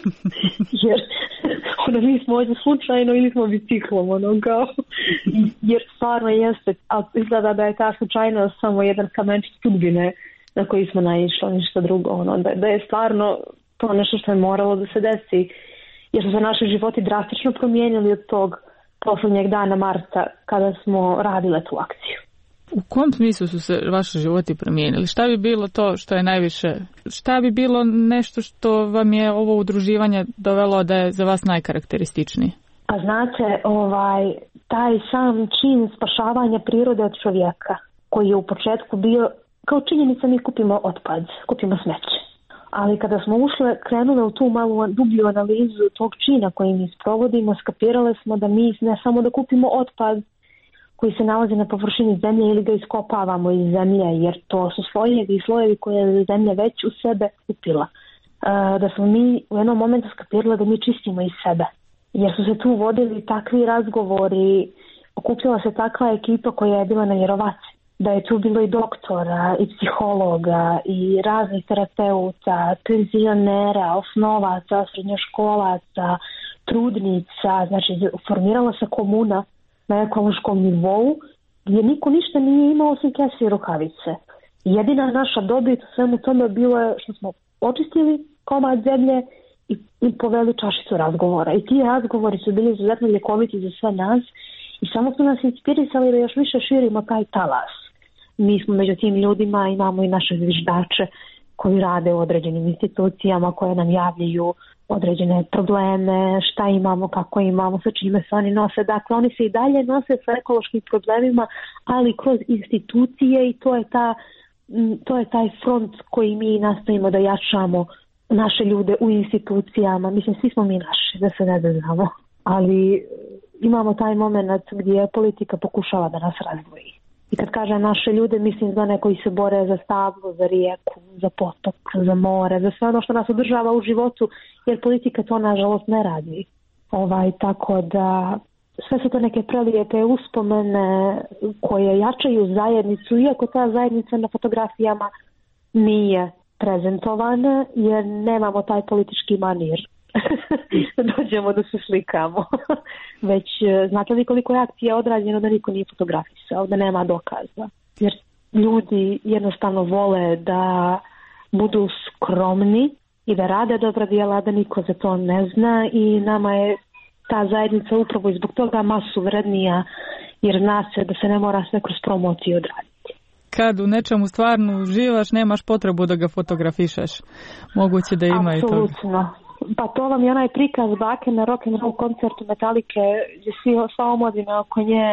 Jer ono, mi smo ovdje slučajno ili smo biciklom, ono kao, jer stvarno jeste, ali izgleda da je ta slučajnost samo jedan kamenčić sudbine na koji smo naišli, ništa drugo, ono, da, da je stvarno to nešto što je moralo da se desi jer su se naši životi drastično promijenili od tog posljednjeg dana marta kada smo radile tu akciju. U kom smislu su se vaši životi promijenili? Šta bi bilo to što je najviše, šta bi bilo nešto što vam je ovo udruživanje dovelo da je za vas najkarakterističniji? A znate, ovaj, taj sam čin spašavanja prirode od čovjeka, koji je u početku bio, kao činjenica mi kupimo otpad, kupimo smeće. Ali kada smo ušle, krenule u tu malu dublju analizu tog čina koji mi sprovodimo, skapirale smo da mi ne samo da kupimo otpad koji se nalazi na površini zemlje ili ga iskopavamo iz zemlje, jer to su slojevi i slojevi koje je zemlja već u sebe upila. Da smo mi u jednom momentu skapirali da mi čistimo iz sebe. Jer su se tu vodili takvi razgovori, okupljala se takva ekipa koja je bila nevjerovatna. Da je tu bilo i doktora, i psihologa, i raznih terapeuta, penzionera, osnovaca, srednjoškolaca, trudnica. Znači, formirala se komuna na ekološkom nivou gdje niko ništa nije imao osim kese i rukavice. Jedina naša dobit u svemu tome bilo je što smo očistili komad zemlje i, i poveli čašicu razgovora. I ti razgovori su bili izuzetno ljekoviti za sve nas i samo su nas inspirisali da još više širimo taj talas. Mi smo među tim ljudima, imamo i naše zviždače koji rade u određenim institucijama koje nam javljaju određene probleme, šta imamo, kako imamo, sa čime se oni nose. Dakle, oni se i dalje nose sa ekološkim problemima, ali kroz institucije i to je, ta, to je taj front koji mi nastavimo da jačamo naše ljude u institucijama. Mislim, svi smo mi naši, da se ne znamo, ali imamo taj moment gdje politika pokušava da nas razdvoji. I kad kažem naše ljude, mislim za one koji se bore za stablo, za rijeku, za potok, za more, za sve ono što nas održava u životu, jer politika to nažalost ne radi. Ovaj, tako da sve su to neke prelijepe uspomene koje jačaju zajednicu, iako ta zajednica na fotografijama nije prezentovana, jer nemamo taj politički manir. Dođemo da se slikamo. Već znate li koliko je akcija odrađeno da niko nije fotografisao, da nema dokaza. Jer ljudi jednostavno vole da budu skromni i da rade dobra djela, da niko za to ne zna i nama je ta zajednica upravo i zbog toga masu vrednija, jer zna se da se ne mora sve kroz promociju odraditi. Kad u nečemu stvarno uživaš, nemaš potrebu da ga fotografišeš. Moguće da ima Absolutno. i to. Apsolutno. Pa to vam je onaj prikaz bake na rock and roll koncertu Metalike, gdje svi sva omladina oko nje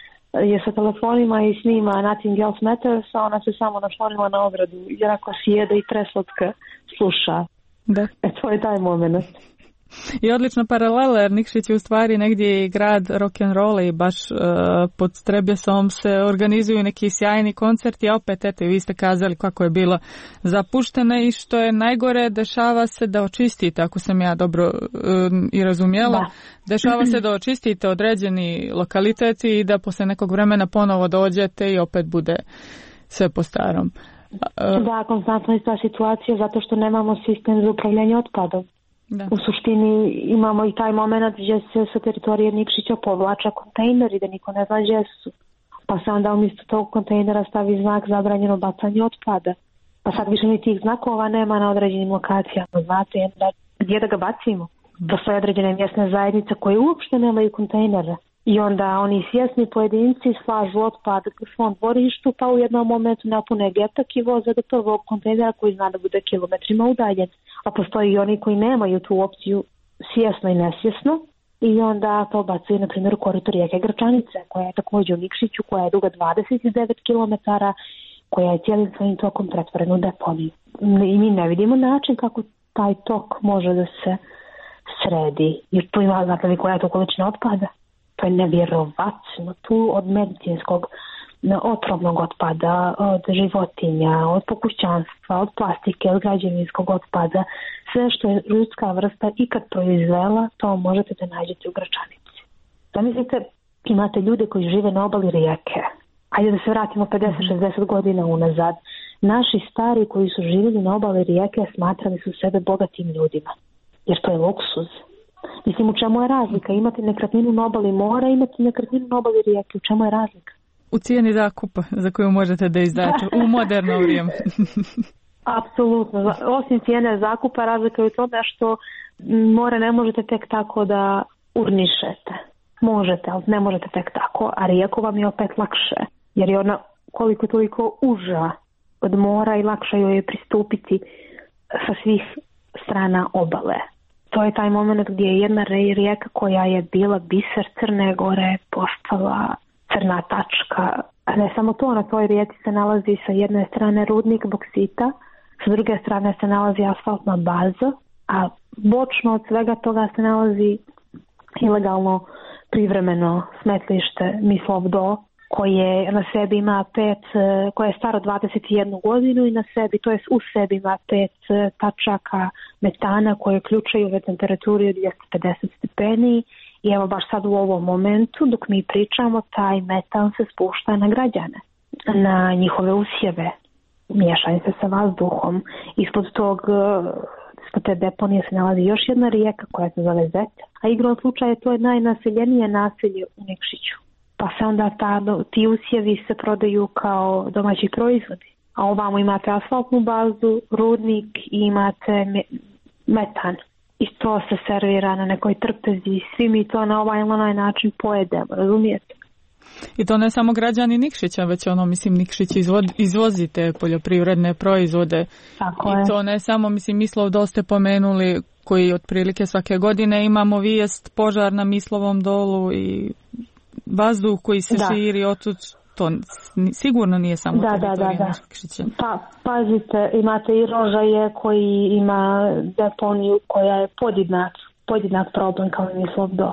je sa telefonima i snima Nothing Else Matters, a ona se samo našonila na ogradu i onako sjede i preslatka sluša. Da. E, to je taj moment. I odlična paralela, jer Nikšić je u stvari negdje i grad rock'n'rolla i baš uh, pod Trebjesom se organizuju neki sjajni koncerti, a opet eto, vi ste kazali kako je bilo zapušteno i što je najgore, dešava se da očistite, ako sam ja dobro uh, i razumjela, da. Dešava se da očistite određeni lokaliteti i da posle nekog vremena ponovo dođete i opet bude sve po starom. Uh, da, konstantno je ta situacija zato što nemamo sistem za upravljanje otpadom. Da. U suštini imamo i taj moment gdje se sa teritorije Nikšića povlača kontejneri da niko ne zna gdje su. Pa se onda umjesto tog kontejnera stavi znak zabranjeno bacanje otpada. Pa sad više ni tih znakova nema na određenim lokacijama. Znate, da, gdje da ga bacimo? Postoje određene mjesne zajednice koje uopšte nemaju kontejnere. I onda oni svjesni pojedinci slažu otpad u svom dvorištu, pa u jednom momentu napune getak i voze do prvog kontejnera koji zna da bude kilometrima udaljen. A postoji i oni koji nemaju tu opciju svjesno i nesvjesno i onda to bacaju, na primjer, u korito rijeke Grčanice, koja je također u Nikšiću, koja je duga dvadeset devet kilometara, koja je cijelim svojim tokom pretvorena u deponiju. I mi ne vidimo način kako taj tok može da se sredi, jer tu ima, znate li koja je to količina otpada? To je nevjerovatno. Tu od medicinskog otrovnog otpada, od životinja, od pokućanstva, od plastike, od građevinskog otpada, sve što je ljudska vrsta ikad proizvela, to možete da nađete u Gračanici. Zamislite, imate ljude koji žive na obali rijeke. Ajde da se vratimo pedeset šezdeset godina unazad. Naši stari koji su živjeli na obali rijeke smatrali su sebe bogatim ljudima, jer to je luksuz. Mislim, u čemu je razlika? Imati nekretninu na obali mora, imati nekretninu na obali rijeke. U čemu je razlika? U cijeni zakupa za koju možete da izdate u moderno vrijeme. Apsolutno. Osim cijene zakupa, razlika je u tome što more ne možete tek tako da urnišete. Možete, ali ne možete tek tako, a rijeku vam je opet lakše, jer je ona koliko toliko uža od mora i lakše joj je pristupiti sa svih strana obale. To je taj moment gdje je jedna rijeka koja je bila biser Crne Gore postala crna tačka. A ne samo to, na toj rijeci se nalazi sa jedne strane rudnik boksita, sa druge strane se nalazi asfaltna baza, a bočno od svega toga se nalazi ilegalno privremeno smetlište Mislovdo, koje na sebi ima pet, koje je staro dvadeset jednu godinu i na sebi, to je u sebi ima pet tačaka metana koje uključuju ove temperaturi od dvjesto pedeset stepeni i evo baš sad u ovom momentu dok mi pričamo taj metan se spušta na građane, na njihove usjeve, miješaju se sa vazduhom. Ispod tog, ispod te deponije se nalazi još jedna rijeka koja se zove Zet, a igrom slučaja to je najnaseljenije naselje u Nikšiću. Pa se onda ta, ti usjevi se prodaju kao domaći proizvodi. A ovamo imate asfaltnu bazu, rudnik i imate metan. I to se servira na nekoj trpezi. Svi mi to na ovaj ili onaj način pojedemo, razumijete? I to ne samo građani Nikšića, već ono, mislim, Nikšić izvod, izvozi te poljoprivredne proizvode. Tako I je. to ne samo, mislim, Mislov dosta pomenuli, koji otprilike svake godine imamo vijest požar na Mislovom dolu i vazduh koji se da. širi otud, to sigurno nije samo da, teritorija da, da, da. Pa, pazite, imate i Rožaje koji ima deponiju koja je podjednak, podjednak problem kao i Mislovdo.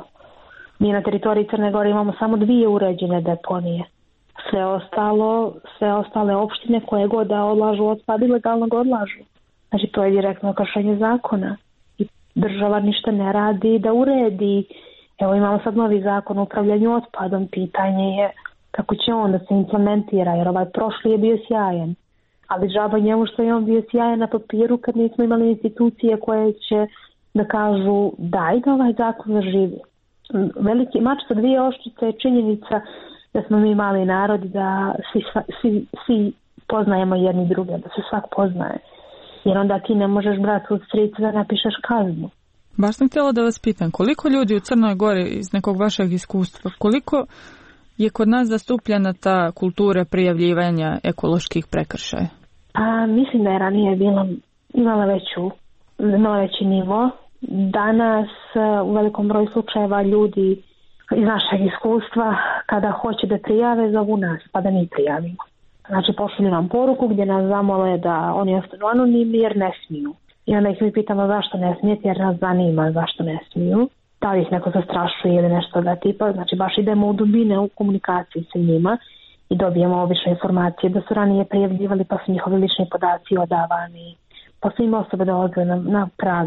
Mi na teritoriji Crne Gore imamo samo dvije uređene deponije. Sve ostalo, sve ostale opštine koje god da odlažu otpad ilegalno ga odlažu. Znači to je direktno kršenje zakona. I država ništa ne radi da uredi. Evo imamo sad novi zakon o upravljanju otpadom. Pitanje je kako će on da se implementira, jer ovaj prošli je bio sjajan. Ali džaba njemu što je on bio sjajan na papiru kad nismo imali institucije koje će da kažu daj da ovaj zakon zaživi. Veliki mač sa dvije oštrice je činjenica da smo mi mali narod, da svi, svi, svi poznajemo jedni druge, da se svak poznaje. Jer onda ti ne možeš brati u stricu da napišeš kaznu. Baš sam htjela da vas pitam, koliko ljudi u Crnoj Gori iz nekog vašeg iskustva, koliko je kod nas zastupljena ta kultura prijavljivanja ekoloških prekršaja? A, mislim da je ranije bila, imala veću, imala veći nivo. Danas u velikom broju slučajeva ljudi iz našeg iskustva kada hoće da prijave zovu nas pa da mi prijavimo. Znači pošalju nam poruku gdje nas zamole da oni ostanu anonimni jer ne smiju. I onda ih mi pitamo zašto ne smijete jer nas zanima zašto ne smiju. Da li ih neko zastrašuje ili nešto da tipa. Znači baš idemo u dubine u komunikaciji sa njima i dobijemo obične informacije da su ranije prijavljivali pa su njihovi lični podaci odavani. Pa su im osobe dolaze na, na prag.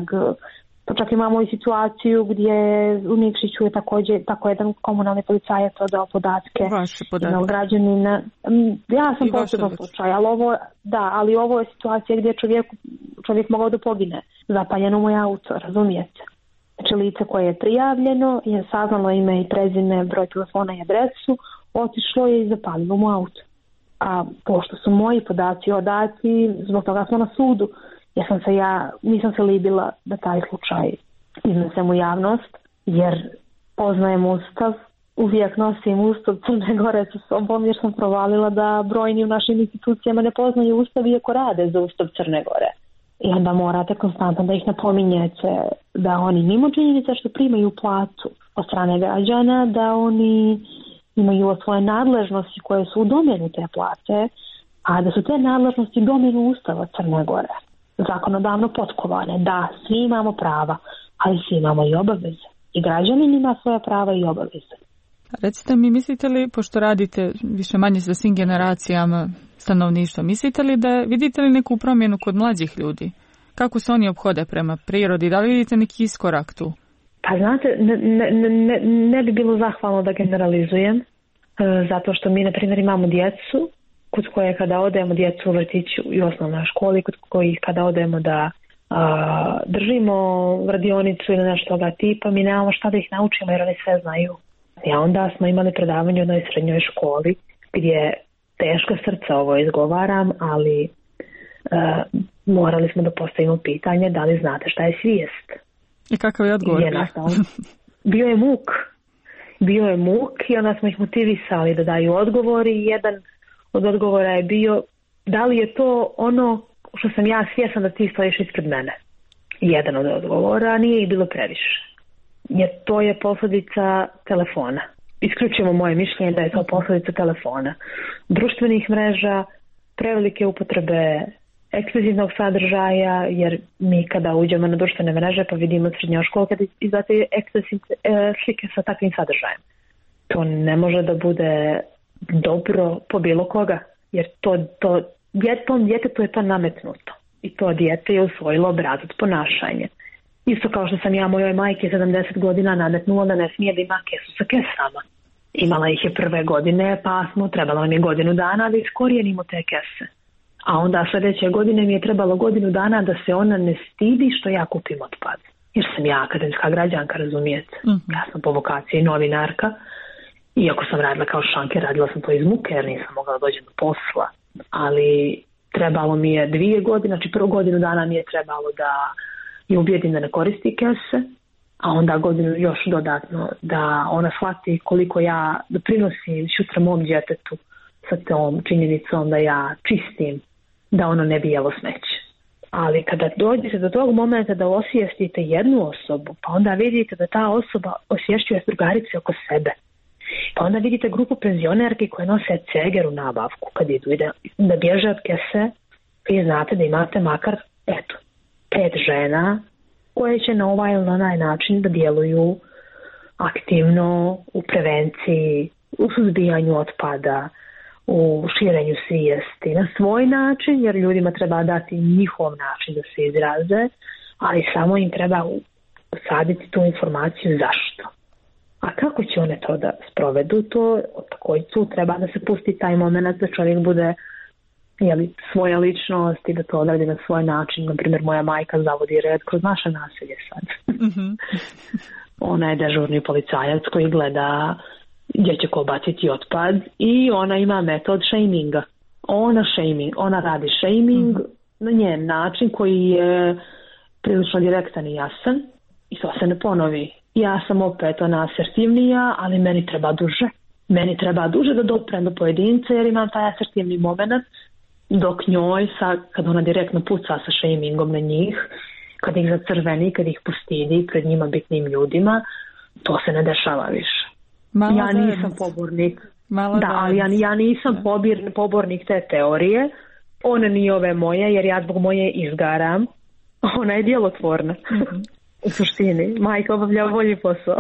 Pa čak imamo i situaciju gdje u Nikšiću je također tako jedan komunalni policajac odao podatke. Vaše podatke. Građanina. Ja sam posebno slučaj, ali ovo, da, ali ovo je situacija gdje čovjek, čovjek mogao da pogine. Zapaljeno mu je auto, razumijete? Znači lice koje je prijavljeno je saznalo ime i prezime, broj telefona i adresu, otišlo je i zapalilo mu auto. A pošto su moji podaci odati, zbog toga smo na sudu. Ja sam se ja, nisam se libila da taj slučaj iznesem u javnost, jer poznajem Ustav, uvijek nosim Ustav Crne Gore sa sobom, jer sam provalila da brojni u našim institucijama ne poznaju Ustav iako rade za Ustav Crne Gore. I onda morate konstantno da ih napominjete da oni mimo činjenica što primaju platu od strane građana, da oni imaju svoje nadležnosti koje su u domenu te plate, a da su te nadležnosti u domenu Ustava Crne Gore. Zakonodavno potkovane. Da, svi imamo prava, ali svi imamo i obaveze. I građanin ima svoja prava i obaveze. Recite mi, mislite li, pošto radite više manje sa svim generacijama stanovništva, mislite li da vidite li neku promjenu kod mlađih ljudi? Kako se oni ophode prema prirodi? Da li vidite neki iskorak tu? Pa znate, ne, ne, ne, ne bi bilo zahvalno da generalizujem, zato što mi, na primjer, imamo djecu kod koje kada odemo djecu u vrtiću i osnovnoj školi, kod kojih kada odemo da a, držimo radionicu ili nešto toga tipa, mi nemamo šta da ih naučimo jer oni sve znaju. I onda smo imali predavanje u jednoj srednjoj školi gdje teško srca ovo izgovaram, ali a, morali smo da postavimo pitanje da li znate šta je svijest. I kakav je odgovor? Je bio je muk. Bio je muk i onda smo ih motivisali da daju odgovor i jedan od odgovora je bio da li je to ono što sam ja svjesna da ti stojiš ispred mene. Jedan od odgovora, nije ih bilo previše. Jer to je posljedica telefona. Isključujemo moje mišljenje da je to posljedica telefona. Društvenih mreža, prevelike upotrebe ekskluzivnog sadržaja, jer mi kada uđemo na društvene mreže pa vidimo srednjoškolke da izvate ekskluzivne slike sa takvim sadržajem. To ne može da bude dobro po bilo koga, jer to, to tom djetetu je to nametnuto i to dijete je usvojilo obrazac ponašanja. Isto kao što sam ja mojoj majke sedamdeset godina nametnula da ne smije da ima kesu sa kesama. Imala ih je prve godine, pa smo trebalo nam je godinu dana da iskorijenimo te kese. A onda sljedeće godine mi je trebalo godinu dana da se ona ne stidi što ja kupim otpad. Jer sam ja akademska građanka, razumijete. Mm-hmm. Ja sam po vokaciji novinarka. Iako sam radila kao šanker, radila sam to iz muke jer nisam mogla doći do posla. Ali trebalo mi je dvije godine, znači prvu godinu dana mi je trebalo da je ubijedim da ne koristi kese, a onda godinu još dodatno da ona shvati koliko ja doprinosim sutra mom djetetu sa tom činjenicom da ja čistim, da ono ne bi jelo smeće. Ali kada dođete do tog momenta da osvijestite jednu osobu, pa onda vidite da ta osoba osvješćuje drugarice oko sebe. Pa onda vidite grupu penzionerki koje nose ceger u nabavku kad idu i da, da bježe od kese. Vi znate da imate makar, eto, pet žena koje će na ovaj ili na onaj način da djeluju aktivno u prevenciji, u suzbijanju otpada, u širenju svijesti na svoj način, jer ljudima treba dati njihov način da se izraze, ali samo im treba usaditi tu informaciju zašto. A kako će one to da sprovedu, to koji tu treba da se pusti taj moment da čovjek bude jeli, svoja ličnost i da to odradi na svoj način. Naprimjer, moja majka zavodi red kroz naše naselje sad. Mm-hmm. Ona je dežurni policajac koji gleda gdje će ko baciti otpad i ona ima metod shaminga. Ona, shaming, ona radi shaming mm-hmm. na njen način koji je prilično direktan i jasan i to se ne ponovi. Ja sam opet ona asertivnija, ali meni treba duže. Meni treba duže da doprem do pojedinca jer imam taj asertivni moment, dok njoj, sa, kad ona direktno puca sa shamingom na njih, kad ih zacrveni, kad ih postidi pred njima bitnim ljudima, to se ne dešava više. Malo ja nisam zajednic. pobornik. Malo da, ali ja, ja nisam pobir, pobornik te teorije. Ona nije ove moje, jer ja zbog moje izgaram. Ona je djelotvorna. Mm-hmm. U suštini, majka obavlja bolji posao.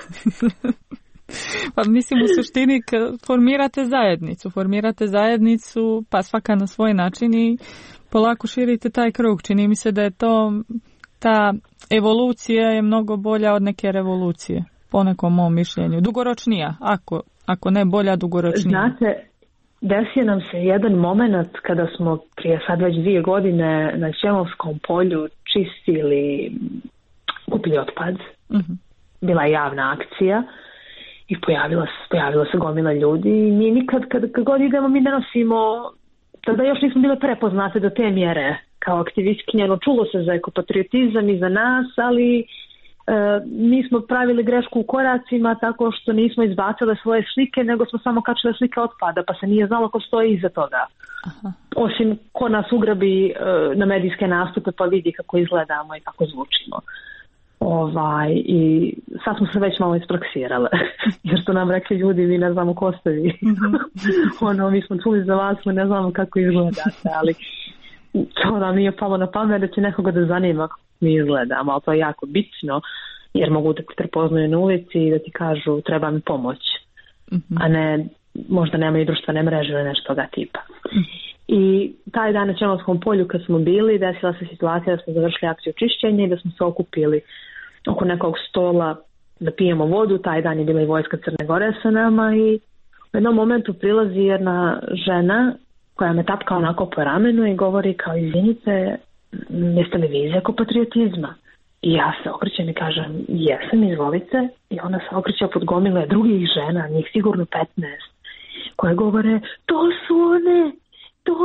Pa mislim u suštini formirate zajednicu, formirate zajednicu pa svaka na svoj način i polako širite taj krug. Čini mi se da je to, ta evolucija je mnogo bolja od neke revolucije, po nekom mom mišljenju. Dugoročnija, ako, ako ne bolja, dugoročnija. Znate, desio nam se jedan moment kada smo prije sad već dvije godine na Ćemovskom polju čistili, kupili otpad. Mm-hmm. Bila je javna akcija. I pojavila se, pojavila se gomila ljudi i mi nikad, kad, kad god idemo, mi ne nosimo, tada još nismo bile prepoznate do te mjere kao aktivistkinje, no čulo se za ekopatriotizam i za nas, ali e, mi smo pravili grešku u koracima tako što nismo izbacile svoje slike, nego smo samo kačile slike otpada, pa se nije znalo ko stoji iza toga. Aha. Osim ko nas ugrabi e, na medijske nastupe pa vidi kako izgledamo i kako zvučimo. Ovaj, i sad smo se već malo ispraksirale jer su nam rekli ljudi mi ne znamo ko ste vi. Mm-hmm. ono, mi smo čuli za vas, mi ne znamo kako izgledate, ali to nam nije palo na pamet da će nekoga da zanima kako mi izgledamo, ali to je jako bitno jer mogu da te prepoznaju na ulici i da ti kažu treba mi pomoć, mm-hmm. a ne možda nemaju društvene mreže ili nešto toga tipa. Mm-hmm. I taj dan na Ćemovskom polju kad smo bili, desila se situacija da smo završili akciju čišćenja i da smo se okupili oko nekog stola da pijemo vodu. Taj dan je bila i vojska Crne Gore sa nama i u jednom momentu prilazi jedna žena koja me tapka onako po ramenu i govori kao izvinite, jeste li vi iz ekopatriotizma? I ja se okrećem i kažem jesam, izvolite. I ona se okreće pod gomile drugih žena, njih sigurno petnaest, koje govore to su one, to su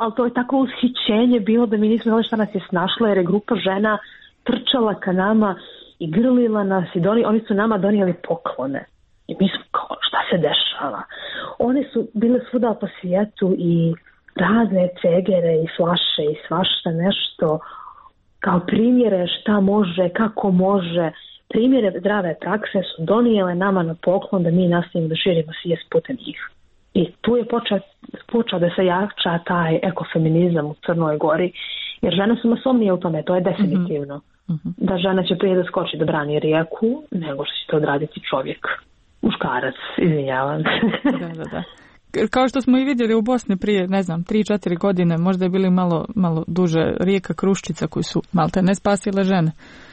ali to je tako ushićenje bilo da mi nismo znali šta nas je snašlo, jer je grupa žena trčala ka nama i grlila nas i doni, oni su nama donijeli poklone. I mi smo kao, šta se dešava? One su bile svuda po svijetu i razne cegere i flaše i svašta nešto, kao primjere šta može, kako može, primjere zdrave prakse su donijele nama na poklon da mi nastavimo da širimo svijest putem njih. I tu je počeo, počeo da se jača taj ekofeminizam u Crnoj Gori, jer žene su masovnije u tome, to je definitivno. Mm-hmm. Da žena će prije da skoči da brani rijeku, nego što će to odraditi čovjek. Muškarac, izvinjavam se. Da, da, da. Kao što smo i vidjeli u Bosni prije, ne znam, tri četiri godine, možda je bili malo, malo duže, rijeka Kruščica koji su malte ne spasile žene.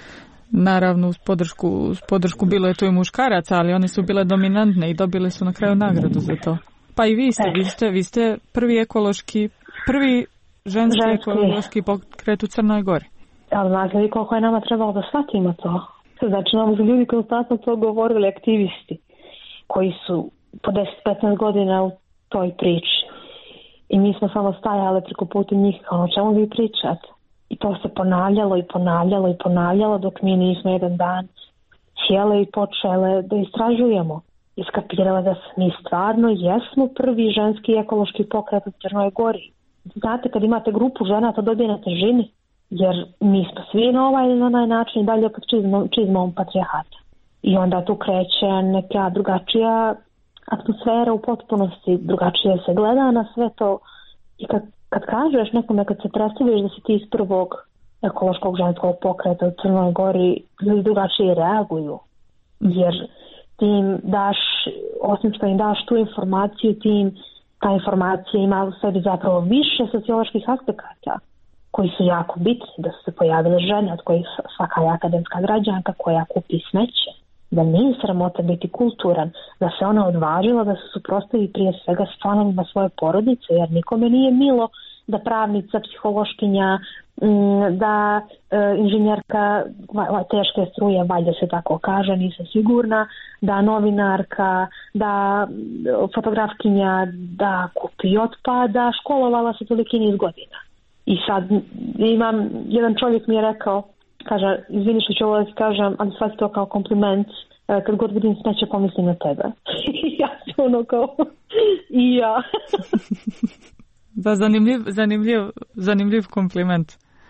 Naravno, uz podršku, uz podršku bilo je tu i muškaraca, ali one su bile dominantne i dobile su na kraju nagradu za to. Pa i vi ste, vi ste, vi ste prvi ekološki, prvi ženski, ženski. ekološki pokret u Crnoj Gori. Ali znate li koliko je nama trebalo da shvatimo to? Znači, nam su ljudi konstantno to govorili, aktivisti, koji su po deset do petnaest godina u toj priči. I mi smo samo stajali preko puta njih, kao o čemu vi pričate. I to se ponavljalo i ponavljalo i ponavljalo dok mi nismo jedan dan sjele i počele da istražujemo. Iskapirala da mi stvarno jesmo prvi ženski ekološki pokret u Crnoj Gori. Znate, kad imate grupu žena, to dobije na težini. Jer mi smo svi na ovaj ili na onaj način dalje pod čizmom, čizmom patrijarhata. I onda tu kreće neka drugačija atmosfera u potpunosti, drugačije se gleda na sve to. I kad, kad kažeš nekome, kad se predstaviš da si ti iz prvog ekološkog ženskog pokreta u Crnoj Gori, ljudi drugačije reaguju. Jer ti im daš, osim što im daš tu informaciju, ti im ta informacija ima u sebi zapravo više socioloških aspekata koji su jako bitni, da su se pojavile žene od kojih svaka je akademska građanka koja kupi smeće, da nije sramota biti kulturan, da se ona odvažila da se suprotstavi prije svega s članovima svoje porodice, jer nikome nije milo da pravnica, psihološkinja, da inženjerka teške struje, valjda se tako kaže, nisam sigurna, da novinarka, da fotografkinja, da kupi otpada, školovala se toliki niz godina. I sad imam, jedan čovjek mi je rekao, kaže, izvini što ću ovo da kažem, ali shvati to kao kompliment, kad god vidim smeće pomislim na tebe. I ja sam ono kao, i ja. Da, zanimljiv, zanimljiv, zanimljiv kompliment.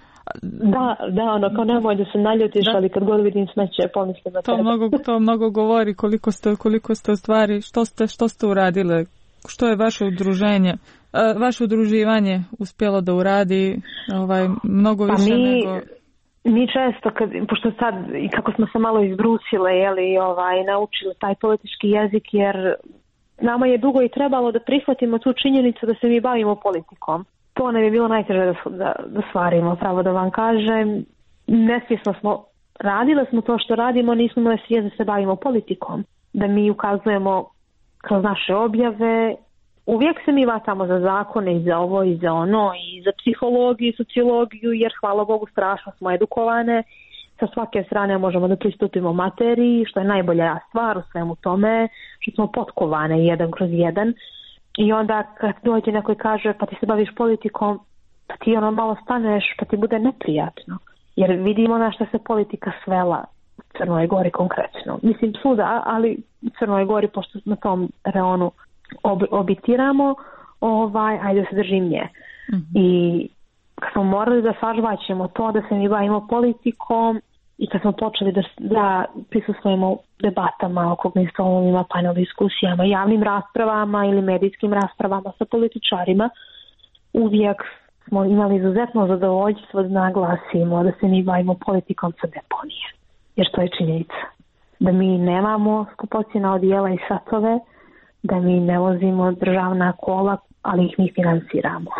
Da, da, ono, kao nemoj da se naljutiš, da. Ali kad god vidim smeće pomislim na to tebe. Mnogo, to mnogo govori koliko ste, koliko ste u stvari, što ste, što ste uradile, što je vaše udruženje, vaše udruživanje uspjelo da uradi ovaj, mnogo više pa mi, nego... Mi često, kad, pošto sad, i kako smo se malo izbrusile, jeli, ovaj, naučili taj politički jezik, jer nama je dugo i trebalo da prihvatimo tu činjenicu da se mi bavimo politikom. To nam je bilo najteže da, da, da stvarimo, pravo da vam kažem. Nesvjesno smo, radile smo to što radimo, nismo imali svijest da se bavimo politikom. Da mi ukazujemo kroz naše objave. Uvijek se mi vatamo za zakone i za ovo i za ono i za psihologiju i sociologiju, jer hvala Bogu strašno smo edukovane. Sa svake strane možemo da pristupimo materiji, što je najbolja stvar u svemu tome, što smo potkovane jedan kroz jedan. I onda kad dođe neko i kaže pa ti se baviš politikom, pa ti ono malo staneš, pa ti bude neprijatno. Jer vidimo na što se politika svela u Crnoj Gori konkretno. Mislim svuda, ali u Crnoj Gori, pošto na tom reonu ob, obitiramo, ovaj, ajde da se držim nje. Mm-hmm. I kad smo morali da sažvaćemo to, da se mi bavimo politikom, i kad smo počeli da, da prisustvujemo debatama, okruglim stolovima, panel diskusijama, javnim raspravama ili medijskim raspravama sa političarima, uvijek smo imali izuzetno zadovoljstvo da naglasimo da se mi bavimo politikom sa deponije. Jer to je činjenica. Da mi nemamo skupocjena odijela i satove, da mi ne vozimo državna kola, ali ih mi finansiramo.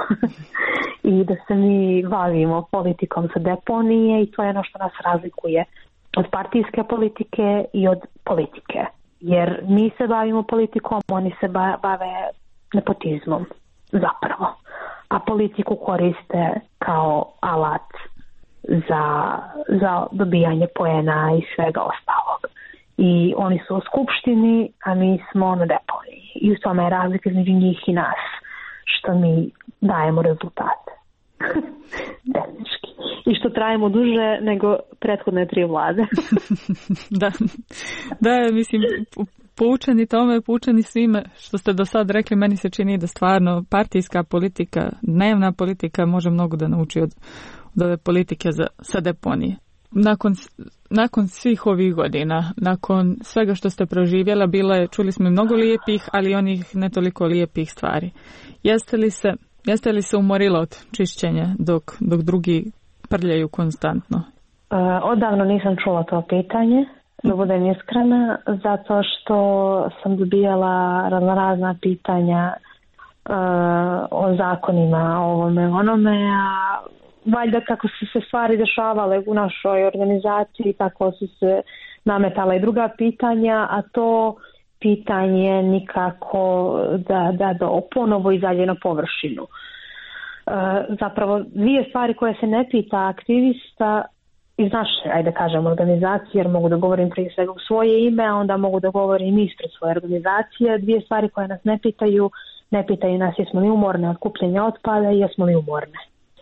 I da se mi bavimo politikom sa deponije i to je ono što nas razlikuje od partijske politike i od politike. Jer mi se bavimo politikom, oni se bave nepotizmom zapravo. A politiku koriste kao alat za, za dobijanje poena i svega ostalog. I oni su u skupštini, a mi smo na deponiji. I u tome je razlika između njih i nas. što mi dajemo rezultate. Tehnički. I što trajimo duže nego prethodne tri vlade. da, da, mislim, poučeni tome, poučeni svime što ste do sad rekli, meni se čini da stvarno partijska politika, dnevna politika može mnogo da nauči od, od ove politike za, sa deponije. Nakon, nakon svih ovih godina, nakon svega što ste proživjela, bilo je, čuli smo mnogo lijepih, ali onih ne toliko lijepih stvari. Jeste li se, jeste li se umorila od čišćenja dok, dok drugi prljaju konstantno? Uh, odavno nisam čula to pitanje, da budem iskrena, zato što sam dobijala razna pitanja uh, o zakonima, o ovome, onome, a valjda kako su se stvari dešavale u našoj organizaciji, tako su se nametala i druga pitanja, a to pitanje nikako da, da, da ponovo izađe na površinu. E, zapravo dvije stvari koje se ne pita aktivista iz naše, ajde kažem, organizacije, jer mogu da govorim prije svega u svoje ime, a onda mogu da govorim ispred svoje organizacije. Dvije stvari koje nas ne pitaju, ne pitaju nas jesmo li umorne od kupljenja otpada i jesmo li umorne.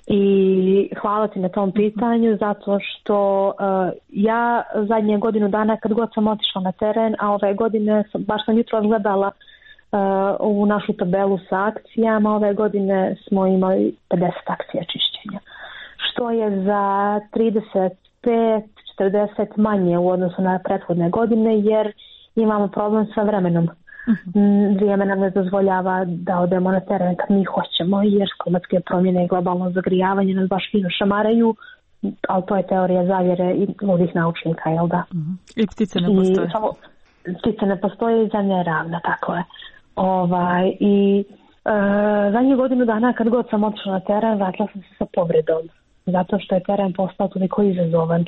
I hvala ti na tom pitanju, zato što uh, ja zadnje godinu dana kad god sam otišla na teren, a ove godine sam, baš sam jutro gledala uh, u našu tabelu sa akcijama, ove godine smo imali pedeset akcija čišćenja, što je za trideset pet do četrdeset manje u odnosu na prethodne godine, jer imamo problem sa vremenom. Uh-huh. Vrijeme nam ne dozvoljava da odemo na teren kad mi hoćemo, jer klimatske promjene i globalno zagrijavanje nas baš fino šamaraju, ali to je teorija zavjere i ludih naučnika, jel da? Uh-huh. I ptice ne postoje. I, samo, ptice ne postoje i zemlja je ravna, tako je. Ovaj, I e, zadnje godinu dana kad god sam otišla na teren, vratila sam se sa povredom, zato što je teren postao toliko izazovan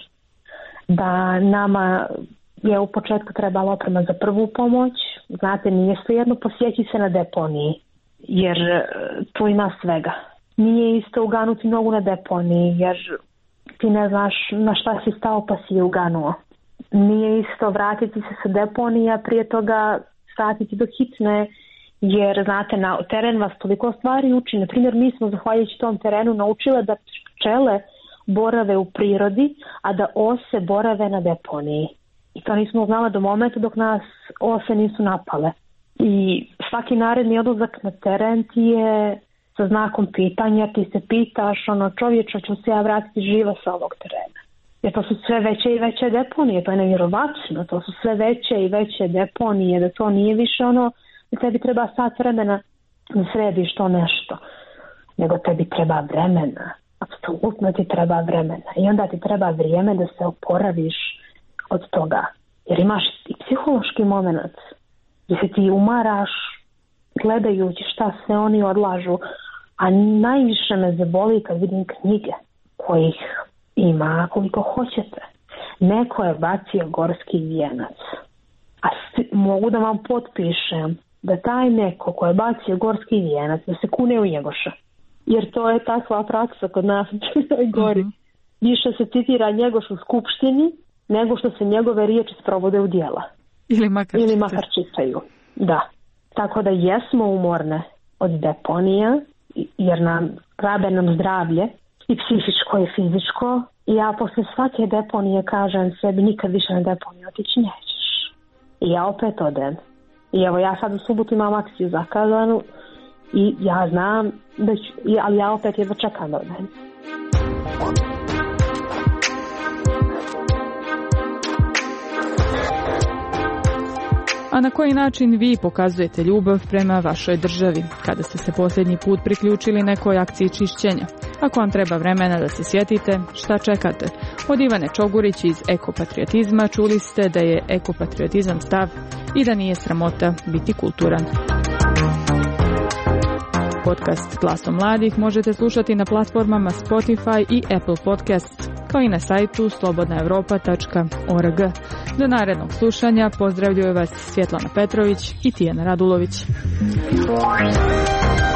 da nama je u početku trebala oprema za prvu pomoć. Znate, nije svejedno posjeći se na deponiji, jer tu ima svega. Nije isto uganuti nogu na deponiji, jer ti ne znaš na šta si stao pa si je uganuo. Nije isto vratiti se sa deponija, prije toga statiti do hitne, jer znate, na teren vas toliko stvari uči. Na primjer, mi smo zahvaljujući tom terenu naučile da pčele borave u prirodi, a da ose borave na deponiji. I to nismo znali do momenta dok nas ose nisu napale. I svaki naredni odlazak na teren ti je sa znakom pitanja, ti se pitaš, ono, čovječa, ću se ja vratiti živa sa ovog terena. Jer to su sve veće i veće deponije, to je nevjerovatno, to su sve veće i veće deponije, da to nije više ono da tebi treba sat vremena da središ to nešto, nego tebi treba vremena, apsolutno ti treba vremena i onda ti treba vrijeme da se oporaviš od toga, jer imaš i psihološki moment gdje se ti umaraš gledajući šta sve oni odlažu, a najviše me zaboli kad vidim knjige kojih ima koliko hoćete. Neko je bacio gorski vijenac, a mogu da vam potpišem da taj neko ko je bacio gorski vijenac da se kune u Njegoša, jer to je takva praksa kod nas u Crnoj Gori. Mm-hmm. Više se citira Njegoš u skupštini nego što se njegove riječi sprovode u djela. Ili makar, Ili makar čitaju. Da. Tako da jesmo umorne od deponija, jer nam rabe nam zdravlje i psihičko i fizičko. I ja posle svake deponije kažem sebi nikad više na deponiju otići nećeš. I ja opet odem. I evo ja sad u subotu imam akciju zakazanu i ja znam da ću, ali ja opet jedva čekam da odem. A na koji način vi pokazujete ljubav prema vašoj državi kada ste se posljednji put priključili nekoj akciji čišćenja? Ako vam treba vremena da se sjetite, šta čekate? Od Ivane Čogurić iz Ekopatriotizma čuli ste da je ekopatriotizam stav i da nije sramota biti kulturan. Podcast Glasom mladih možete slušati na platformama Spotify i Apple Podcasts, kao i na sajtu slobodna europa tačka org. Do narednog slušanja pozdravljaju vas Svjetlana Petrović i Tijana Radulović.